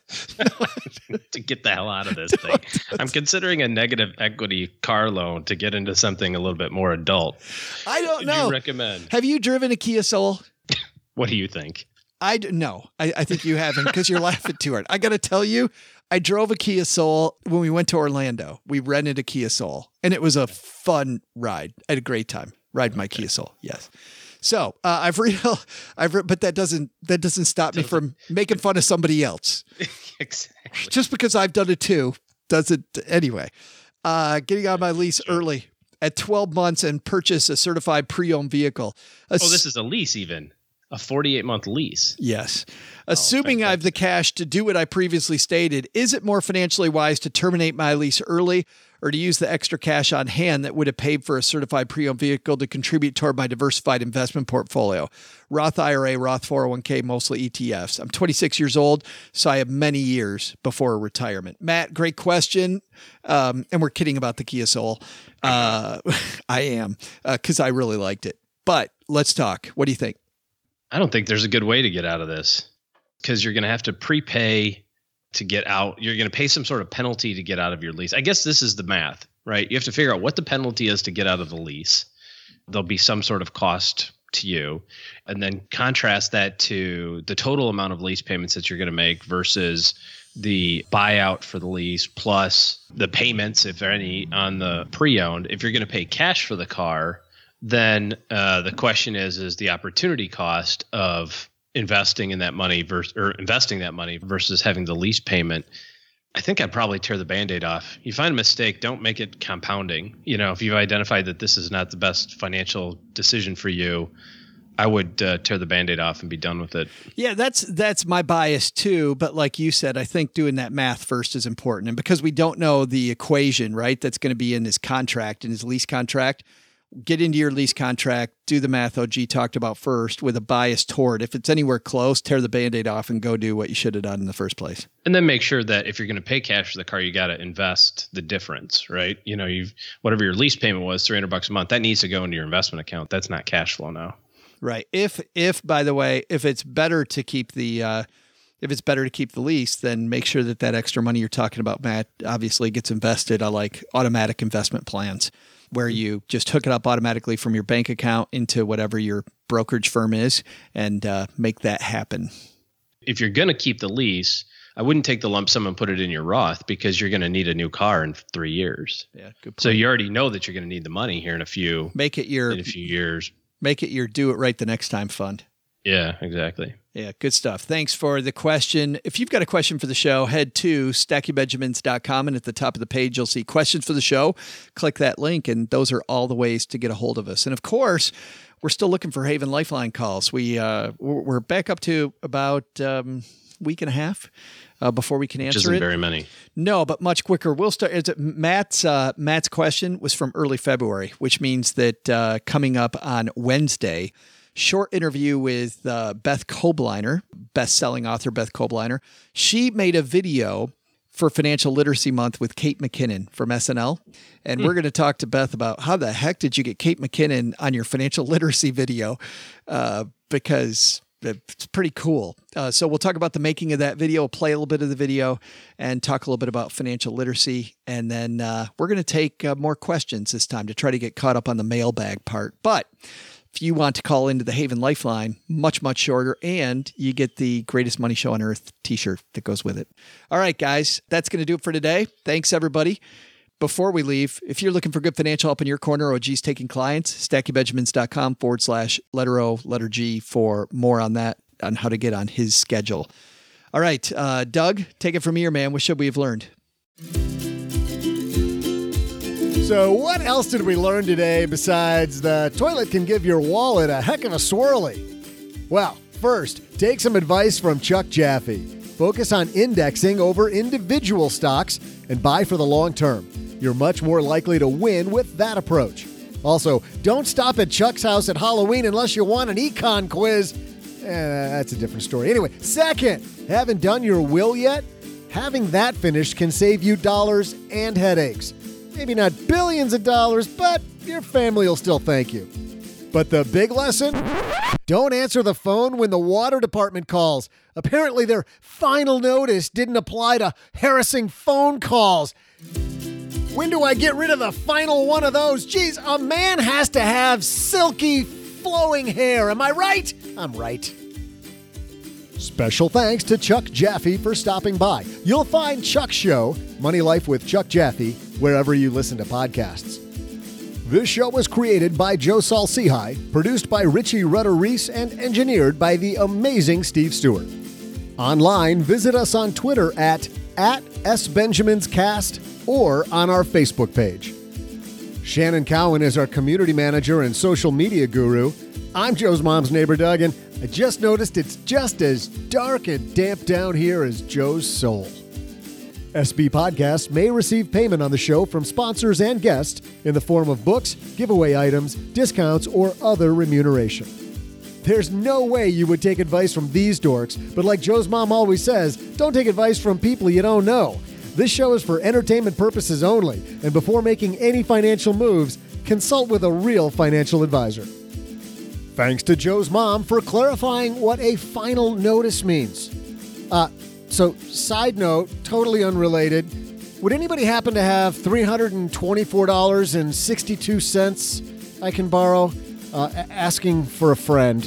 To get the hell out of this thing. I'm considering a negative equity car loan to get into something a little bit more adult. I don't know. Would you recommend? Have you driven a Kia Soul? What do you think? No, I think you haven't because you're laughing too hard. I got to tell you, I drove a Kia Soul when we went to Orlando. We rented a Kia Soul, and it was a fun ride. I had a great time riding my Kia Soul. Yes. So but that doesn't stop me from making fun of somebody else. Exactly. Just because I've done it too doesn't anyway. Getting on my lease early at 12 months and purchase a certified pre-owned vehicle. This is a lease even. A 48-month lease. Yes. Assuming I have the cash to do what I previously stated, is it more financially wise to terminate my lease early or to use the extra cash on hand that would have paid for a certified pre-owned vehicle to contribute toward my diversified investment portfolio? Roth IRA, Roth 401k, mostly ETFs. I'm 26 years old, so I have many years before retirement. Matt, great question. And we're kidding about the Kia Soul. I am, because I really liked it. But let's talk. What do you think? I don't think there's a good way to get out of this, because you're going to have to prepay to get out. You're going to pay some sort of penalty to get out of your lease. I guess this is the math, right? You have to figure out what the penalty is to get out of the lease. There'll be some sort of cost to you, and then contrast that to the total amount of lease payments that you're going to make versus the buyout for the lease plus the payments, if any, on the pre-owned. If you're going to pay cash for the car, then the question is the opportunity cost of investing in that money versus having the lease payment. I think I'd probably tear the Band-Aid off. You find a mistake, don't make it compounding. If you've identified that this is not the best financial decision for you, I would tear the Band-Aid off and be done with it. Yeah, that's my bias too. But like you said, I think doing that math first is important. And because we don't know the equation, right, that's going to be in his contract, in his lease contract, get into your lease contract, do the math OG talked about first with a bias toward, if it's anywhere close, tear the Band-Aid off and go do what you should have done in the first place. And then make sure that if you're going to pay cash for the car, you got to invest the difference, right? Whatever your lease payment was, $300 a month, that needs to go into your investment account. That's not cash flow now. Right. If by the way, if it's better to keep the lease, then make sure that extra money you're talking about, Matt, obviously gets invested. I like automatic investment plans where you just hook it up automatically from your bank account into whatever your brokerage firm is and make that happen. If you're going to keep the lease, I wouldn't take the lump sum and put it in your Roth, because you're going to need a new car in 3 years. Yeah, good point. So you already know that you're going to need the money here in a few years. Make it your do it right the next time fund. Yeah, exactly. Yeah, good stuff. Thanks for the question. If you've got a question for the show, head to stackingbenjamins.com, and at the top of the page, you'll see questions for the show. Click that link, and those are all the ways to get a hold of us. And of course, we're still looking for Haven Lifeline calls. We're back up to about week and a half before we can answer it. Which isn't very many. No, but much quicker. We'll start. Matt's question was from early February, which means that coming up on Wednesday, short interview with Beth Kobliner, best-selling author Beth Kobliner. She made a video for Financial Literacy Month with Kate McKinnon from SNL. And we're going to talk to Beth about how the heck did you get Kate McKinnon on your financial literacy video? Because it's pretty cool. So we'll talk about the making of that video, play a little bit of the video, and talk a little bit about financial literacy. And then we're going to take more questions this time to try to get caught up on the mailbag part. But if you want to call into the Haven Lifeline, much, much shorter, and you get the Greatest Money Show on Earth t-shirt that goes with it. All right, guys, that's going to do it for today. Thanks, everybody. Before we leave, if you're looking for good financial help in your corner, OG's taking clients, stackingbenjamins.com/letter O, letter G for more on that, on how to get on his schedule. All right, Doug, take it from here, man. What should we have learned? So what else did we learn today besides the toilet can give your wallet a heck of a swirly? Well, first, take some advice from Chuck Jaffe. Focus on indexing over individual stocks and buy for the long term. You're much more likely to win with that approach. Also, don't stop at Chuck's house at Halloween unless you want an econ quiz. That's a different story. Anyway, second, haven't done your will yet? Having that finished can save you dollars and headaches. Maybe not billions of dollars, but your family will still thank you. But the big lesson? Don't answer the phone when the water department calls. Apparently their final notice didn't apply to harassing phone calls. When do I get rid of the final one of those? Geez, a man has to have silky, flowing hair. Am I right? I'm right. Special thanks to Chuck Jaffe for stopping by. You'll find Chuck's show, Money Life with Chuck Jaffe, wherever you listen to podcasts. This show was created by Joe Saul-Sehy, produced by Richie Rutter-Reese, and engineered by the amazing Steve Stewart. Online, visit us on Twitter at @SBenjaminsCast or on our Facebook page. Shannon Cowan is our community manager and social media guru. I'm Joe's mom's neighbor, Doug, and I just noticed it's just as dark and damp down here as Joe's soul. SB Podcasts may receive payment on the show from sponsors and guests in the form of books, giveaway items, discounts, or other remuneration. There's no way you would take advice from these dorks, but like Joe's mom always says, don't take advice from people you don't know. This show is for entertainment purposes only, and before making any financial moves, consult with a real financial advisor. Thanks to Joe's mom for clarifying what a final notice means. So, side note, totally unrelated. Would anybody happen to have $324.62 I can borrow? Asking for a friend.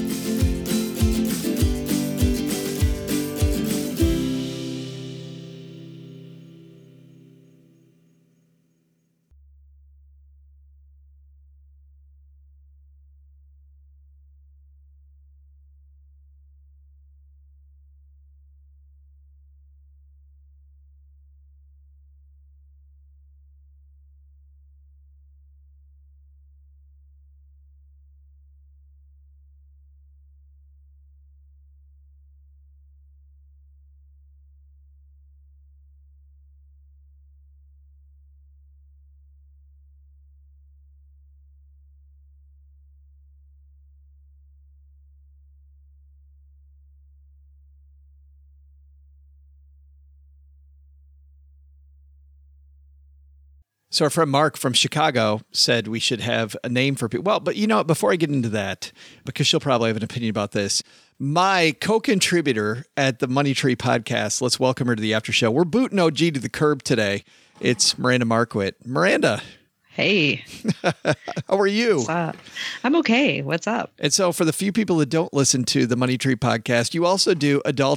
So our friend Mark from Chicago said we should have a name for people. Well, but you know what? Before I get into that, because she'll probably have an opinion about this, my co-contributor at the Money Tree podcast, let's welcome her to the after show. We're booting OG to the curb today. It's Miranda Marquardt. Miranda. Hey. How are you? What's up? I'm okay. What's up? And so for the few people that don't listen to the Money Tree podcast, you also do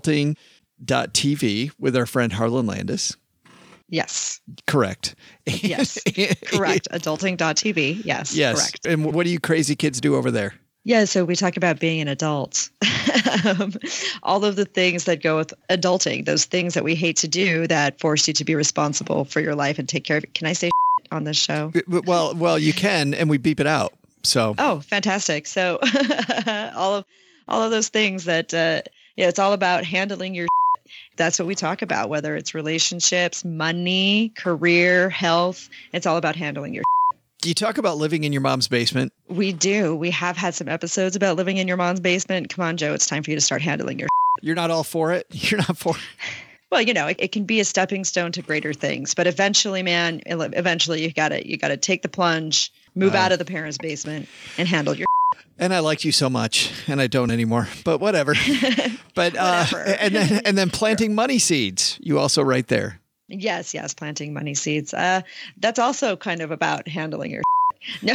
adulting.tv with our friend Harlan Landis. Yes. Correct. Yes. Correct. Adulting.tv. Yes. Yes. Correct. And what do you crazy kids do over there? Yeah. So we talk about being an adult. All of the things that go with adulting, those things that we hate to do that force you to be responsible for your life and take care of it. Can I say on this show? Well, you can, and we beep it out. So. Oh, fantastic. So all of those things that, it's all about handling your. That's what we talk about, whether it's relationships, money, career, health. It's all about handling your. Do you talk about living in your mom's basement? We do. We have had some episodes about living in your mom's basement. Come on, Joe. It's time for you to start handling your. You're not all for it? You're not for it? Well, it can be a stepping stone to greater things. But eventually, man, you gotta take the plunge, move out of the parents' basement, and handle your. And I liked you so much, and I don't anymore. But whatever. But whatever. and then planting money seeds. You also write there. Yes, planting money seeds. That's also kind of about handling your. No,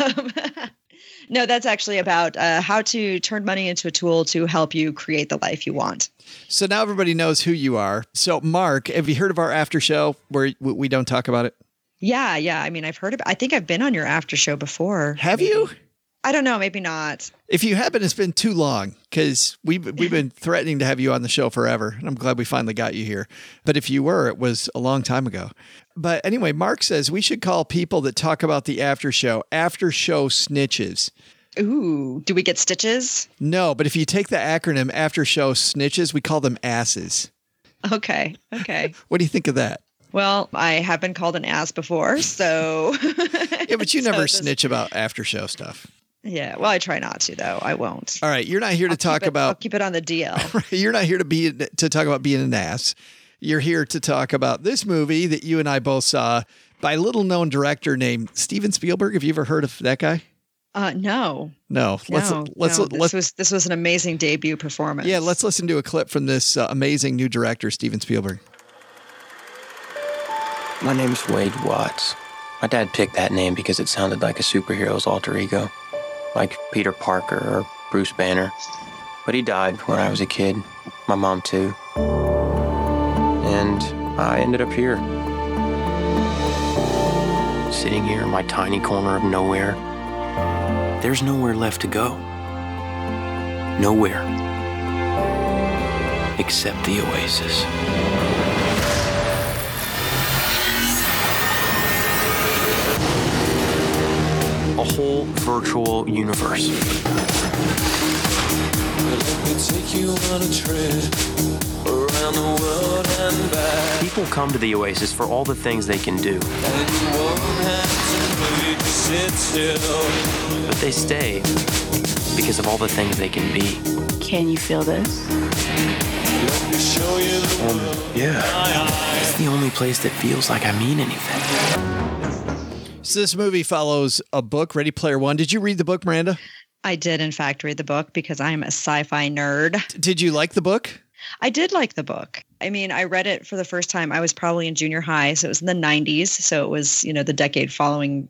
no, that's actually about how to turn money into a tool to help you create the life you want. So now everybody knows who you are. So Mark, have you heard of our after show where we don't talk about it? Yeah. I mean, I've heard of. I think I've been on your after show before. Have you? I don't know. Maybe not. If you haven't, it's been too long because we've been threatening to have you on the show forever. And I'm glad we finally got you here. But if you were, it was a long time ago. But anyway, Mark says we should call people that talk about the after show snitches. Ooh, do we get stitches? No, but if you take the acronym after show snitches, we call them asses. Okay. What do you think of that? Well, I have been called an ass before, so. Yeah, but you never snitch about after show stuff. Yeah, well, I try not to, though. I won't. All right, you're not here to talk about. I'll keep it on the DL. You're not here to talk about being an ass. You're here to talk about this movie that you and I both saw by a little-known director named Steven Spielberg. Have you ever heard of that guy? No. This was an amazing debut performance. Yeah, let's listen to a clip from this amazing new director, Steven Spielberg. My name's Wade Watts. My dad picked that name because it sounded like a superhero's alter ego, like Peter Parker or Bruce Banner. But he died when I was a kid. My mom, too. And I ended up here. Sitting here in my tiny corner of nowhere. There's nowhere left to go. Nowhere. Except the Oasis. A whole virtual universe. Take you on a trip around the world and back. People come to the Oasis for all the things they can do. And you won't have to sit still. But they stay because of all the things they can be. Can you feel this? Let me show you the world. Yeah. It's the only place that feels like I mean anything. So this movie follows a book, Ready Player One. Did you read the book, Miranda? I did, in fact, read the book because I'm a sci-fi nerd. Did you like the book? I did like the book. I mean, I read it for the first time. I was probably in junior high, so it was in the 90s. So it was, the decade following,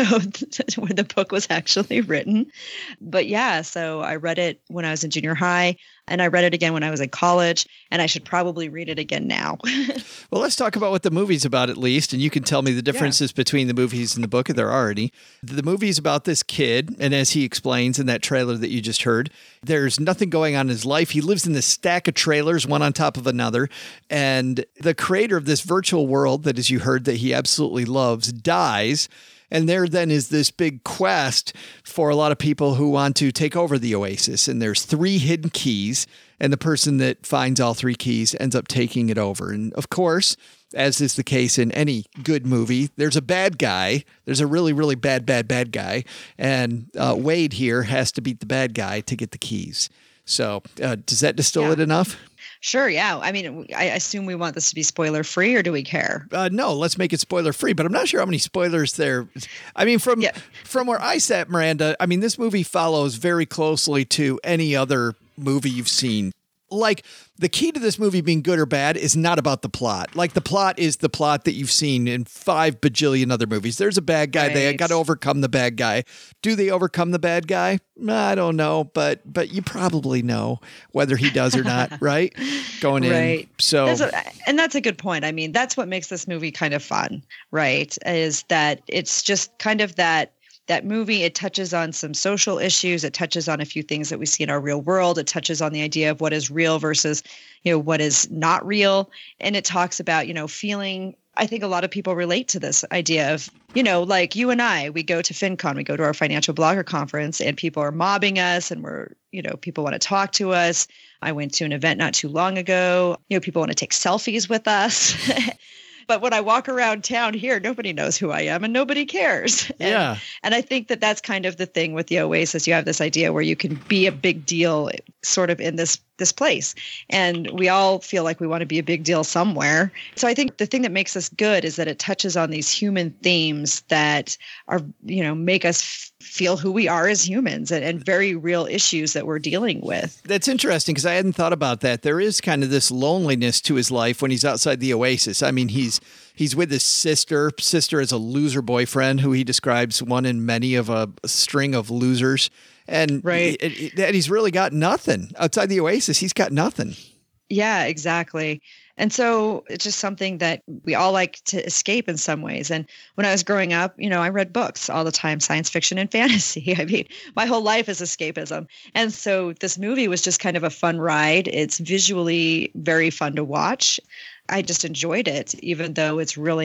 when the book was actually written. But yeah, so I read it when I was in junior high, and I read it again when I was in college, and I should probably read it again now. Well, let's talk about what the movie's about at least, and you can tell me the differences between the movies and the book if there are any. The movie's about this kid, and as he explains in that trailer that you just heard, there's nothing going on in his life. He lives in this stack of trailers, one on top of another, and the creator of this virtual world that, as you heard, that he absolutely loves, dies. And there then is this big quest for a lot of people who want to take over the Oasis. And there's 3 hidden keys, and the person that finds all 3 keys ends up taking it over. And of course, as is the case in any good movie, there's a bad guy. There's a really, really bad guy. And Wade here has to beat the bad guy to get the keys. So does that distill it enough? Sure, yeah. I mean, I assume we want this to be spoiler free, or do we care? No, let's make it spoiler free. But I'm not sure how many spoilers there. I mean, from where I sat, Miranda, I mean, this movie follows very closely to any other movie you've seen. Like, the key to this movie being good or bad is not about the plot. Like, the plot is the plot that you've seen in 5 bajillion other movies. There's a bad guy. Right. They got to overcome the bad guy. Do they overcome the bad guy? I don't know, but you probably know whether he does or not, right? Going in. Right. So, that's a good point. I mean, that's what makes this movie kind of fun, right? Is that it's just kind of that movie. It touches on some social issues. It touches on a few things that we see in our real world. It touches on the idea of what is real versus, what is not real. And it talks about, feeling, I think a lot of people relate to this idea of, like you and I, we go to FinCon, we go to our financial blogger conference, and people are mobbing us, and people want to talk to us. I went to an event not too long ago. People want to take selfies with us. But when I walk around town here, nobody knows who I am and nobody cares. And I think that that's kind of the thing with the Oasis. You have this idea where you can be a big deal sort of in this place. And we all feel like we want to be a big deal somewhere. So I think the thing that makes us good is that it touches on these human themes that are, make us feel who we are as humans and very real issues that we're dealing with. That's interesting because I hadn't thought about that. There is kind of this loneliness to his life when he's outside the Oasis. I mean, he's with his sister. Sister is a loser boyfriend who he describes one in many of a string of losers. And he's really got nothing outside the Oasis. He's got nothing. Yeah, exactly. And so it's just something that we all like to escape in some ways. And when I was growing up, I read books all the time, science fiction and fantasy. I mean, my whole life is escapism. And so this movie was just kind of a fun ride. It's visually very fun to watch. I just enjoyed it, even though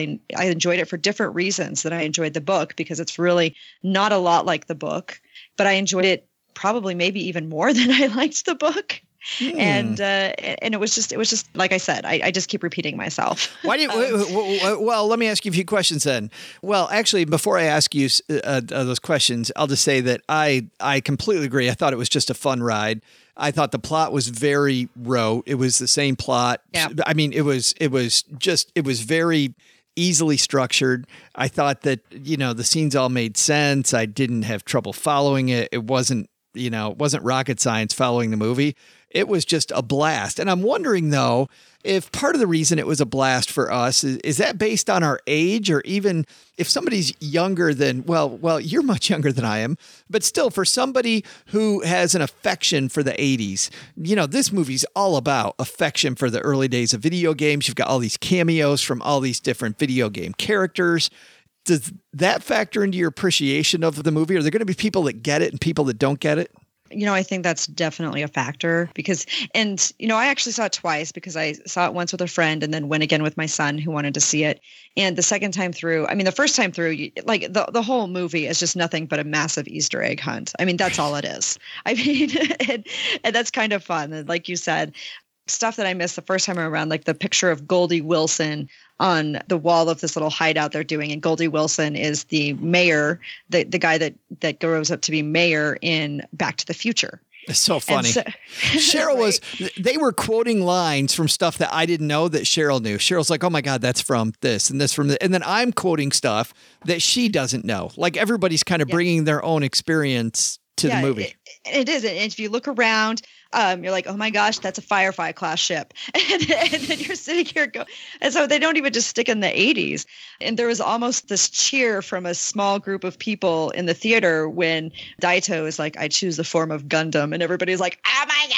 I enjoyed it for different reasons than I enjoyed the book, because it's really not a lot like the book, but I enjoyed it probably maybe even more than I liked the book. And it was just like I said, I just keep repeating myself. Why do you? Well, let me ask you a few questions then. Well, actually, before I ask you those questions, I'll just say that I completely agree. I thought it was just a fun ride. I thought the plot was very rote. It was the same plot. Yeah. I mean, it was very easily structured. I thought that, the scenes all made sense. I didn't have trouble following it. It wasn't rocket science following the movie. It was just a blast. And I'm wondering, though, if part of the reason it was a blast for us is that based on our age, or even if somebody's younger than, well, you're much younger than I am, but still for somebody who has an affection for the 80s, this movie's all about affection for the early days of video games. You've got all these cameos from all these different video game characters. Does that factor into your appreciation of the movie? Are there going to be people that get it and people that don't get it? I think that's definitely a factor because, I actually saw it twice because I saw it once with a friend and then went again with my son who wanted to see it. And the second time through, the first time through, the whole movie is just nothing but a massive Easter egg hunt. That's all it is. And that's kind of fun. And like you said, stuff that I missed the first time around, like the picture of Goldie Wilson on the wall of this little hideout they're doing. And Goldie Wilson is the mayor, the guy that grows up to be mayor in Back to the Future. It's so funny. Cheryl they were quoting lines from stuff that I didn't know that Cheryl knew. Cheryl's like, oh my God, that's from this and this from the, and then I'm quoting stuff that she doesn't know. Like everybody's kind of bringing their own experience to the movie. It is. And if you look around, you're like, oh my gosh, that's a Firefly class ship. And then you're sitting here and so they don't even just stick in the 80s. And there was almost this cheer from a small group of people in the theater when Daito is like, I choose the form of Gundam. And everybody's like, oh my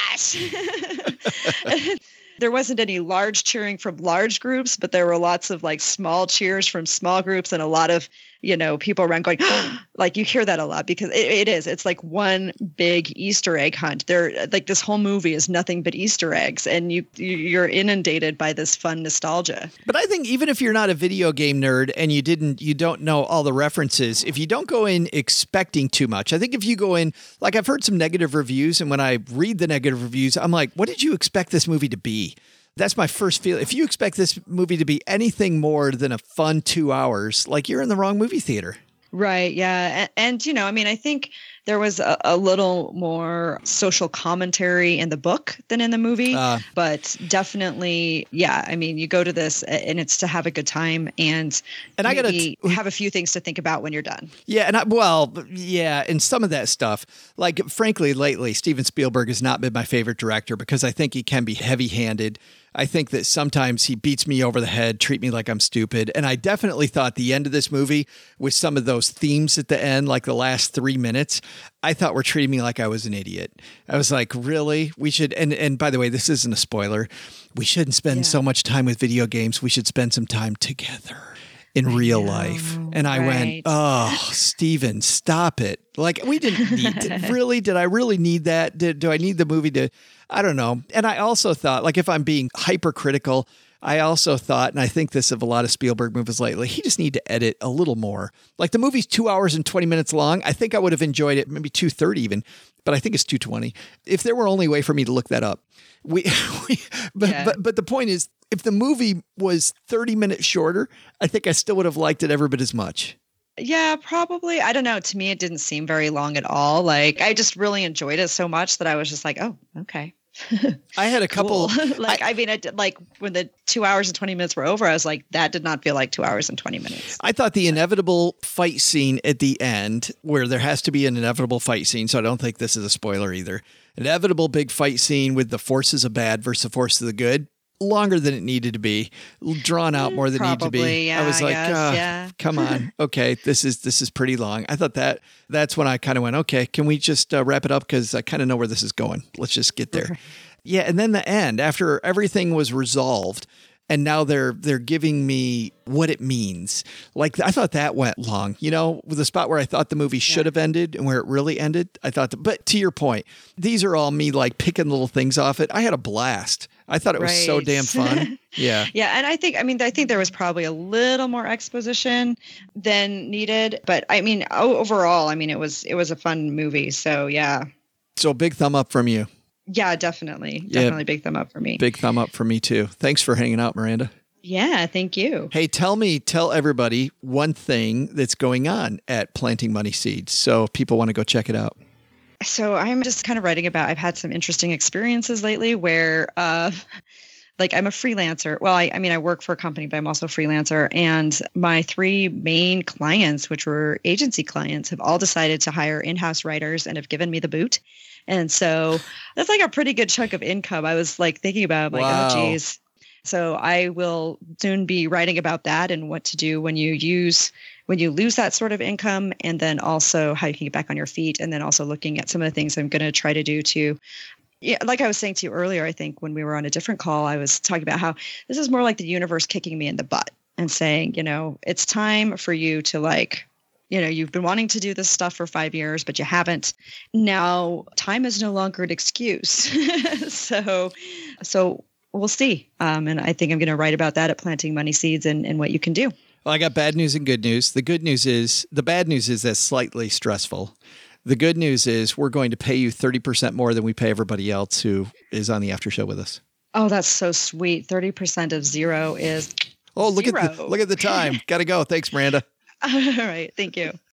gosh. There wasn't any large cheering from large groups, but there were lots of like small cheers from small groups and a lot of, people around going, like you hear that a lot because it's like one big Easter egg hunt. Like this whole movie is nothing but Easter eggs and you're inundated by this fun nostalgia. But I think even if you're not a video game nerd and you don't know all the references, if you don't go in expecting too much, I think if you go in, like I've heard some negative reviews and when I read the negative reviews, I'm like, what did you expect this movie to be? That's my first feel. If you expect this movie to be anything more than a fun 2 hours, like you're in the wrong movie theater. Right. Yeah. And I think there was a little more social commentary in the book than in the movie, but definitely, yeah. You go to this and it's to have a good time and I gotta have a few things to think about when you're done. Yeah. And some of that stuff, like frankly, lately, Steven Spielberg has not been my favorite director because I think he can be heavy-handed. I think that sometimes he beats me over the head, treat me like I'm stupid. And I definitely thought the end of this movie with some of those themes at the end, like the last 3 minutes, I thought were treating me like I was an idiot. I was like, really? We should, and by the way, this isn't a spoiler. We shouldn't spend so much time with video games. We should spend some time together in real life. And I went, oh, Steven, stop it. Like we didn't need to, really? Did I really need that? Do I need the movie to, I don't know. And I also thought, like if I'm being hypercritical, I also thought, and I think this of a lot of Spielberg movies lately, he just need to edit a little more. Like the movie's 2 hours and 20 minutes long. I think I would have enjoyed it, maybe 2:30 even, but I think it's 2:20. If there were only a way for me to look that up. But the point is, if the movie was 30 minutes shorter, I think I still would have liked it every bit as much. Yeah, probably. I don't know. To me, it didn't seem very long at all. Like I just really enjoyed it so much that I was just like, oh, okay. I had a couple. I did, like when the 2 hours and 20 minutes were over, I was like, that did not feel like 2 hours and 20 minutes. I thought the inevitable fight scene at the end, where there has to be an inevitable fight scene, so I don't think this is a spoiler either. Inevitable big fight scene with the forces of bad versus the forces of the good. Longer than it needed to be, drawn out more than it needed to be. Yeah, I was like, come on. Okay, this is pretty long. I thought that's when I kind of went, okay, can we just wrap it up? Because I kind of know where this is going. Let's just get there. Yeah, and then the end, after everything was resolved, and now they're giving me what it means. Like I thought that went long, with the spot where I thought the movie should have ended and where it really ended. I thought, but to your point, these are all me like picking little things off it. I had a blast. I thought it was so damn fun. Yeah. Yeah. And I think there was probably a little more exposition than needed, but overall, it was a fun movie. So yeah. So big thumb up from you. Yeah, definitely. Definitely big thumb up for me. Big thumb up for me too. Thanks for hanging out, Miranda. Yeah, thank you. Hey, tell everybody one thing that's going on at Planting Money Seeds. So if people want to go check it out. So I'm just kind of writing about, I've had some interesting experiences lately where, like I'm a freelancer. Well, I work for a company, but I'm also a freelancer. And my 3 main clients, which were agency clients, have all decided to hire in-house writers and have given me the boot. And so that's like a pretty good chunk of income. I was like thinking about, wow. Oh, geez. So I will soon be writing about that and what to do when you lose that sort of income, and then also how you can get back on your feet, and then also looking at some of the things I'm going to try to do to, like I was saying to you earlier, I think when we were on a different call, I was talking about how this is more like the universe kicking me in the butt and saying, it's time for you to you've been wanting to do this stuff for 5 years, but you haven't. Now, time is no longer an excuse. So we'll see. And I think I'm going to write about that at Planting Money Seeds and what you can do. Well, I got bad news and good news. The bad news is that's slightly stressful. The good news is we're going to pay you 30% more than we pay everybody else who is on the after show with us. Oh, that's so sweet. 30% of zero is look zero. Look at the time. Got to go. Thanks, Miranda. All right. Thank you.